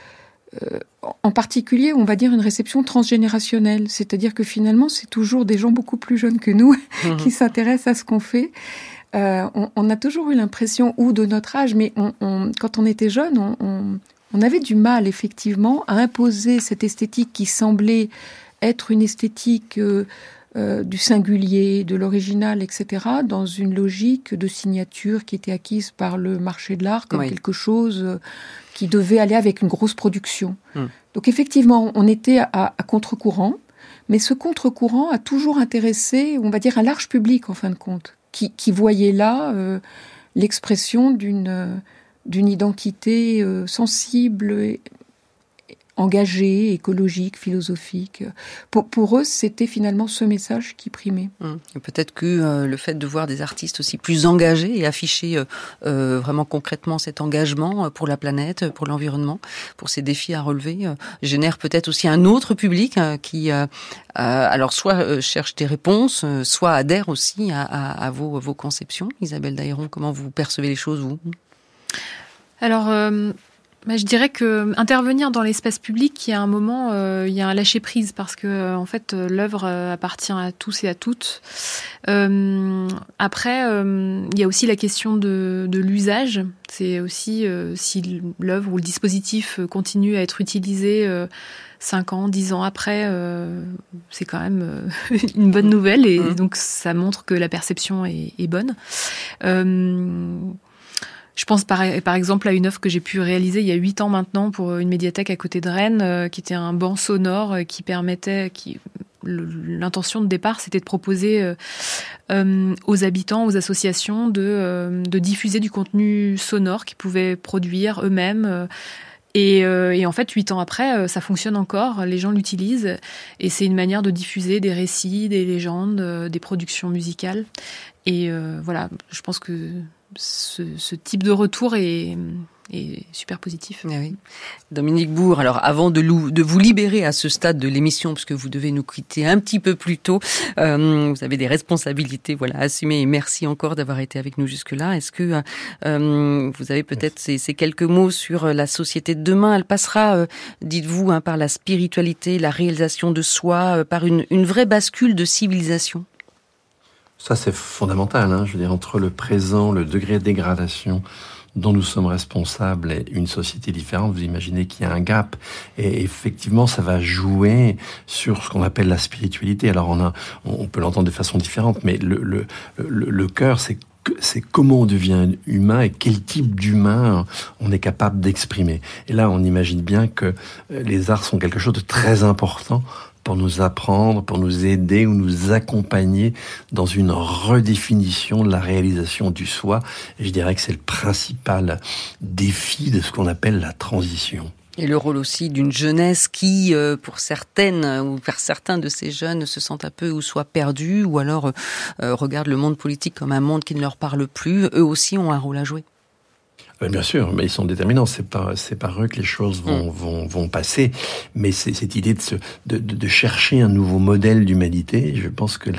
En particulier, on va dire une réception transgénérationnelle, c'est-à-dire que finalement, c'est toujours des gens beaucoup plus jeunes que nous qui s'intéressent à ce qu'on fait. On a toujours eu l'impression, ou de notre âge, mais quand on était jeune, on avait du mal effectivement à imposer cette esthétique qui semblait être une esthétique du singulier, de l'original, etc., dans une logique de signature qui était acquise par le marché de l'art comme quelque chose qui devait aller avec une grosse production. Donc effectivement, on était à contre-courant, mais ce contre-courant a toujours intéressé, on va dire, un large public en fin de compte, qui voyait là l'expression d'une identité sensible, engagée, écologique, philosophique. Pour eux, c'était finalement ce message qui primait. Et peut-être que le fait de voir des artistes aussi plus engagés et afficher vraiment concrètement cet engagement pour la planète, pour l'environnement, pour ces défis à relever, génère peut-être aussi un autre public qui, alors soit cherche des réponses, soit adhère aussi à vos conceptions. Isabelle Daïron, comment vous percevez les choses, vous? Alors, je dirais que intervenir dans l'espace public, il y a un moment, il y a un lâcher prise parce que en fait l'œuvre appartient à tous et à toutes. Après, il y a aussi la question de l'usage. C'est aussi si l'œuvre ou le dispositif continue à être utilisé 5 ans, 10 ans après, c'est quand même une bonne nouvelle et donc ça montre que la perception est bonne. Je pense par exemple à une œuvre que j'ai pu réaliser il y a 8 ans maintenant pour une médiathèque à côté de Rennes, qui était un banc sonore qui permettait... L'intention de départ, c'était de proposer aux habitants, aux associations de diffuser du contenu sonore qu'ils pouvaient produire eux-mêmes. Et en fait, 8 ans après, ça fonctionne encore, les gens l'utilisent, et c'est une manière de diffuser des récits, des légendes, des productions musicales. Et voilà, je pense que ce type de retour est super positif. Ah oui. Dominique Bourg, alors avant de vous libérer à ce stade de l'émission, parce que vous devez nous quitter un petit peu plus tôt, vous avez des responsabilités assumées, et merci encore d'avoir été avec nous jusque-là. Est-ce que vous avez peut-être ces quelques mots sur la société de demain? Elle passera, dites-vous, par la spiritualité, la réalisation de soi, par une vraie bascule de civilisation. Ça, c'est fondamental, je veux dire, entre le présent, le degré de dégradation dont nous sommes responsables et une société différente, vous imaginez qu'il y a un gap. Et effectivement, ça va jouer sur ce qu'on appelle la spiritualité. Alors, on peut l'entendre de façon différente, mais le cœur, c'est comment on devient humain et quel type d'humain on est capable d'exprimer. Et là, on imagine bien que les arts sont quelque chose de très important pour nous apprendre, pour nous aider ou nous accompagner dans une redéfinition de la réalisation du soi. Et je dirais que c'est le principal défi de ce qu'on appelle la transition. Et le rôle aussi d'une jeunesse qui, pour certaines ou pour certains de ces jeunes, se sentent un peu ou soit perdus ou alors regardent le monde politique comme un monde qui ne leur parle plus. Eux aussi ont un rôle à jouer. Bien sûr, mais ils sont déterminants. C'est par eux que les choses vont passer. Mais c'est cette idée de chercher un nouveau modèle d'humanité. Je pense que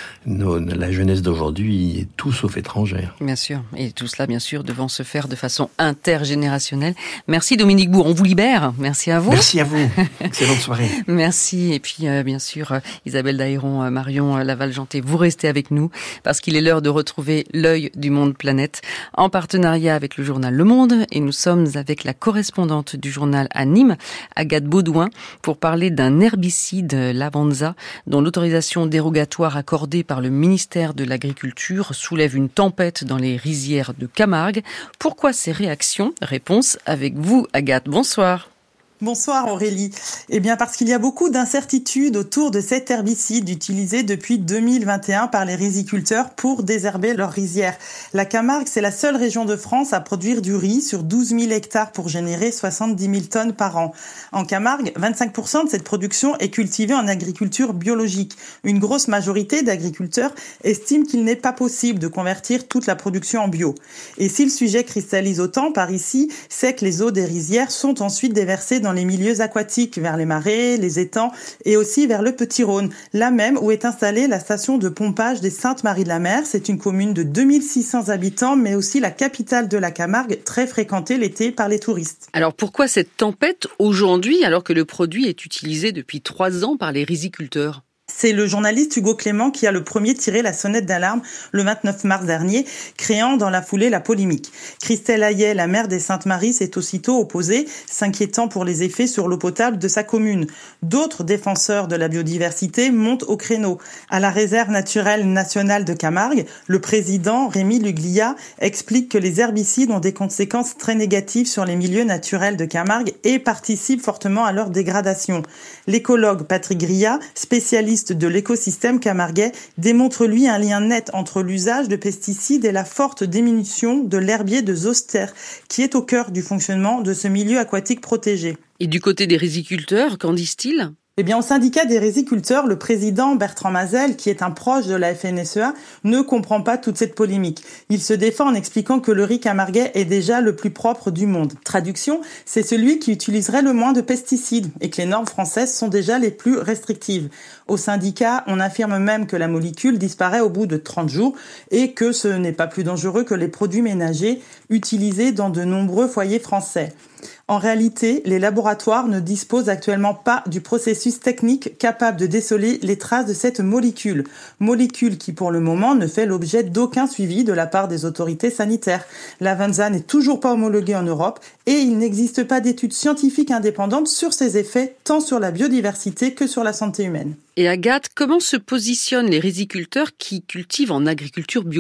la jeunesse d'aujourd'hui est tout sauf étrangère. Bien sûr. Et tout cela, bien sûr, devant se faire de façon intergénérationnelle. Merci Dominique Bourg. On vous libère. Merci à vous. Merci à vous. Excellente soirée. Merci. Et puis, bien sûr, Isabelle Daïron, Marion Laval-Janté, vous restez avec nous parce qu'il est l'heure de retrouver l'œil du monde planète en partenariat avec le journal Le Monde, et nous sommes avec la correspondante du journal à Nîmes, Agathe Baudouin, pour parler d'un herbicide, l'Avanza, dont l'autorisation dérogatoire accordée par le ministère de l'Agriculture soulève une tempête dans les rizières de Camargue. Pourquoi ces réactions? Réponse avec vous, Agathe. Bonsoir. Bonsoir Aurélie. Eh bien parce qu'il y a beaucoup d'incertitudes autour de cet herbicide utilisé depuis 2021 par les riziculteurs pour désherber leurs rizières. La Camargue, c'est la seule région de France à produire du riz sur 12 000 hectares pour générer 70 000 tonnes par an. En Camargue, 25% de cette production est cultivée en agriculture biologique. Une grosse majorité d'agriculteurs estiment qu'il n'est pas possible de convertir toute la production en bio. Et si le sujet cristallise autant par ici, c'est que les eaux des rizières sont ensuite déversées dans les milieux aquatiques, vers les marais, les étangs et aussi vers le Petit-Rhône, là même où est installée la station de pompage des Saintes-Maries-de-la-Mer. C'est une commune de 2600 habitants, mais aussi la capitale de la Camargue, très fréquentée l'été par les touristes. Alors pourquoi cette tempête aujourd'hui, alors que le produit est utilisé depuis 3 ans par les riziculteurs ? C'est le journaliste Hugo Clément qui a le premier tiré la sonnette d'alarme le 29 mars dernier, créant dans la foulée la polémique. Christelle Hayet, la maire des Saintes-Maries, s'est aussitôt opposée, s'inquiétant pour les effets sur l'eau potable de sa commune. D'autres défenseurs de la biodiversité montent au créneau. À la réserve naturelle nationale de Camargue, le président Rémi Luglia explique que les herbicides ont des conséquences très négatives sur les milieux naturels de Camargue et participent fortement à leur dégradation. L'écologue Patrick Grillat, spécialiste de l'écosystème camarguais, démontre lui un lien net entre l'usage de pesticides et la forte diminution de l'herbier de zoster, qui est au cœur du fonctionnement de ce milieu aquatique protégé. Et du côté des riziculteurs, qu'en disent-ils ? Eh bien, au syndicat des riziculteurs, le président Bertrand Mazel, qui est un proche de la FNSEA, ne comprend pas toute cette polémique. Il se défend en expliquant que le riz camarguais est déjà le plus propre du monde. Traduction, c'est celui qui utiliserait le moins de pesticides et que les normes françaises sont déjà les plus restrictives. Au syndicat, on affirme même que la molécule disparaît au bout de 30 jours et que ce n'est pas plus dangereux que les produits ménagers utilisés dans de nombreux foyers français. En réalité, les laboratoires ne disposent actuellement pas du processus technique capable de déceler les traces de cette molécule. Molécule qui, pour le moment, ne fait l'objet d'aucun suivi de la part des autorités sanitaires. L'Avanza n'est toujours pas homologuée en Europe et il n'existe pas d'études scientifiques indépendantes sur ses effets, tant sur la biodiversité que sur la santé humaine. Et Agathe, comment se positionnent les riziculteurs qui cultivent en agriculture biologique ?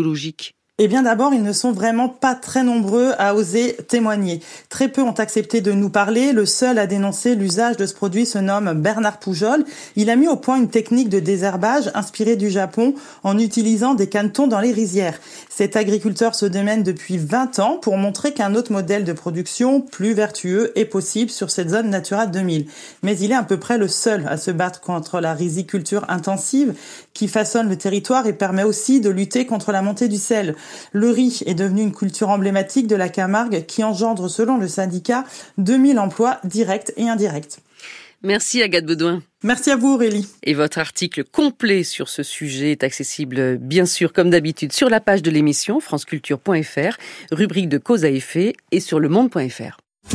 Eh bien d'abord, ils ne sont vraiment pas très nombreux à oser témoigner. Très peu ont accepté de nous parler. Le seul à dénoncer l'usage de ce produit se nomme Bernard Poujol. Il a mis au point une technique de désherbage inspirée du Japon en utilisant des canetons dans les rizières. Cet agriculteur se démène depuis 20 ans pour montrer qu'un autre modèle de production plus vertueux est possible sur cette zone Natura 2000. Mais il est à peu près le seul à se battre contre la riziculture intensive qui façonne le territoire et permet aussi de lutter contre la montée du sel. Le riz est devenu une culture emblématique de la Camargue qui engendre, selon le syndicat, 2000 emplois directs et indirects. Merci Agathe Baudouin. Merci à vous Aurélie. Et votre article complet sur ce sujet est accessible, bien sûr, comme d'habitude, sur la page de l'émission franceculture.fr, rubrique de cause à effet et sur lemonde.fr.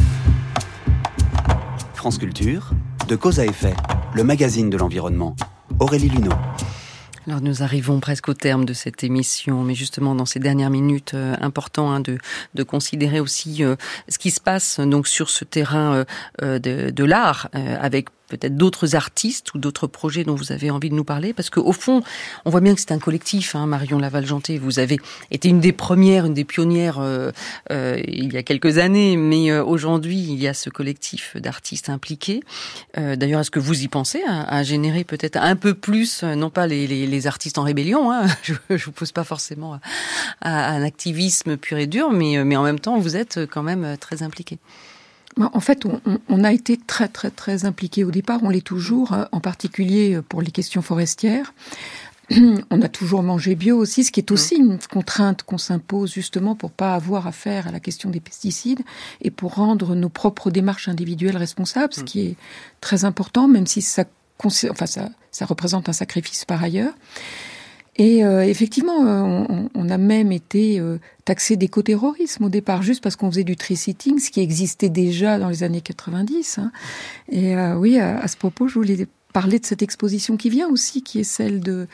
France Culture, de cause à effet, le magazine de l'environnement. Aurélie Luneau. Alors nous arrivons presque au terme de cette émission, mais justement dans ces dernières minutes, important de considérer aussi ce qui se passe donc sur ce terrain de l'art, avec peut-être d'autres artistes ou d'autres projets dont vous avez envie de nous parler, parce qu'au fond, on voit bien que c'est un collectif, Marion Laval-Jeantet. Vous avez été une des premières, une des pionnières il y a quelques années, mais aujourd'hui, il y a ce collectif d'artistes impliqués. D'ailleurs, est-ce que vous y pensez à générer peut-être un peu plus, non pas les artistes en rébellion, je vous pose pas forcément à un activisme pur et dur, mais en même temps, vous êtes quand même très impliqués. En fait, on a été très, très, très impliqués au départ. On l'est toujours, en particulier pour les questions forestières. On a toujours mangé bio aussi, ce qui est aussi une contrainte qu'on s'impose justement pour pas avoir affaire à la question des pesticides et pour rendre nos propres démarches individuelles responsables, ce qui est très important, même si ça représente un sacrifice par ailleurs. Et effectivement, on a même été taxé d'écoterrorisme au départ, juste parce qu'on faisait du tree-sitting, ce qui existait déjà dans les années 90. Et oui, à ce propos, je voulais parler de cette exposition qui vient aussi, qui est celle de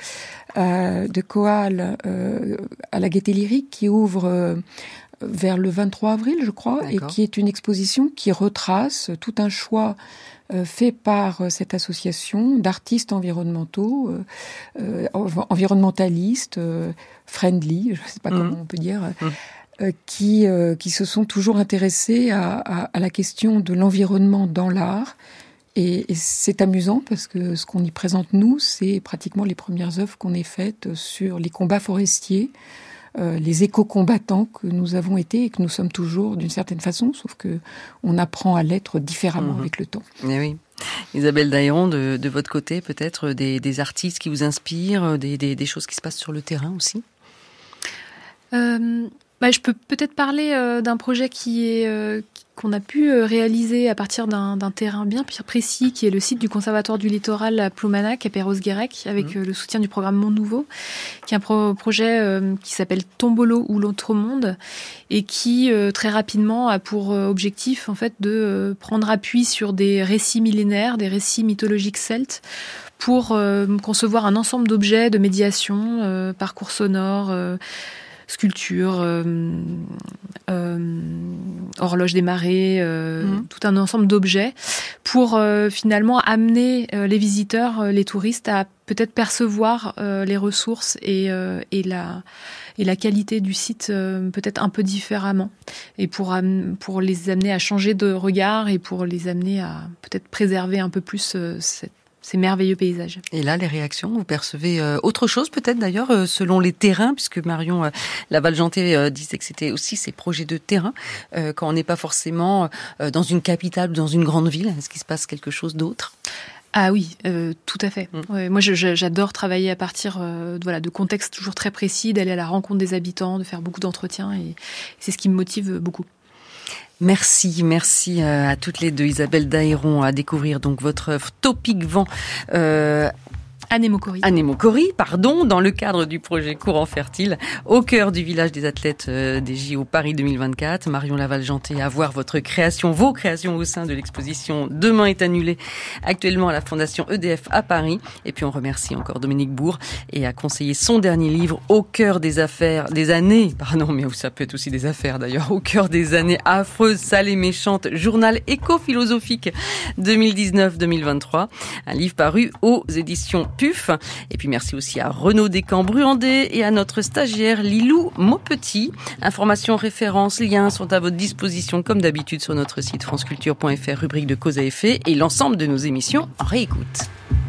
Coal à la Gaîté Lyrique, qui ouvre vers le 23 avril, je crois, et qui est une exposition qui retrace tout un choix fait par cette association d'artistes environnementaux, environnementalistes, friendly, je ne sais pas comment on peut dire, qui se sont toujours intéressés à la question de l'environnement dans l'art. Et c'est amusant parce que ce qu'on y présente, nous, c'est pratiquement les premières œuvres qu'on ait faites sur les combats forestiers, les éco-combattants que nous avons été et que nous sommes toujours d'une certaine façon, sauf que on apprend à l'être différemment avec le temps. Eh oui. Isabelle Dailleron, de votre côté, peut-être des artistes qui vous inspirent, des choses qui se passent sur le terrain aussi. Je peux peut-être parler d'un projet qu'on a pu réaliser à partir d'un terrain bien précis, qui est le site du Conservatoire du Littoral à Ploumanac, à Perros-Guirec, avec le soutien du programme Monde Nouveau, qui est un projet qui s'appelle Tombolo ou l'autre monde, et qui très rapidement a pour objectif en fait de prendre appui sur des récits millénaires, des récits mythologiques celtes, pour concevoir un ensemble d'objets de médiation, parcours sonores, sculpture, horloge des marées, tout un ensemble d'objets pour finalement amener les visiteurs, les touristes à peut-être percevoir les ressources et la qualité du site peut-être un peu différemment, et pour les amener à changer de regard et pour les amener à peut-être préserver un peu plus ces merveilleux paysages. Et là, les réactions, vous percevez autre chose peut-être d'ailleurs selon les terrains, puisque Marion Laval-Jeantet disait que c'était aussi ces projets de terrain, quand on n'est pas forcément dans une capitale ou dans une grande ville. Est-ce qu'il se passe quelque chose d'autre ? Ah oui, tout à fait. Ouais, moi, j'adore travailler à partir de contextes toujours très précis, d'aller à la rencontre des habitants, de faire beaucoup d'entretiens, et c'est ce qui me motive beaucoup. Merci à toutes les deux. Isabelle Dailleron, à découvrir donc votre œuvre Topic Vent. Anémocori, dans le cadre du projet Courant Fertile, au cœur du village des athlètes des JO Paris 2024. Marion Laval-Jeantet, à voir vos créations au sein de l'exposition Demain est annulé, actuellement à la Fondation EDF à Paris. Et puis on remercie encore Dominique Bourg et a conseillé son dernier livre Au cœur des années affreuses, sales et méchantes, journal éco-philosophique 2019-2023. Un livre paru aux éditions PUF. Et puis merci aussi à Renaud Descamps-Bruandé et à notre stagiaire Lilou Maupetit. Informations, références, liens sont à votre disposition comme d'habitude sur notre site franceculture.fr, rubrique de cause à effet, et l'ensemble de nos émissions en réécoute.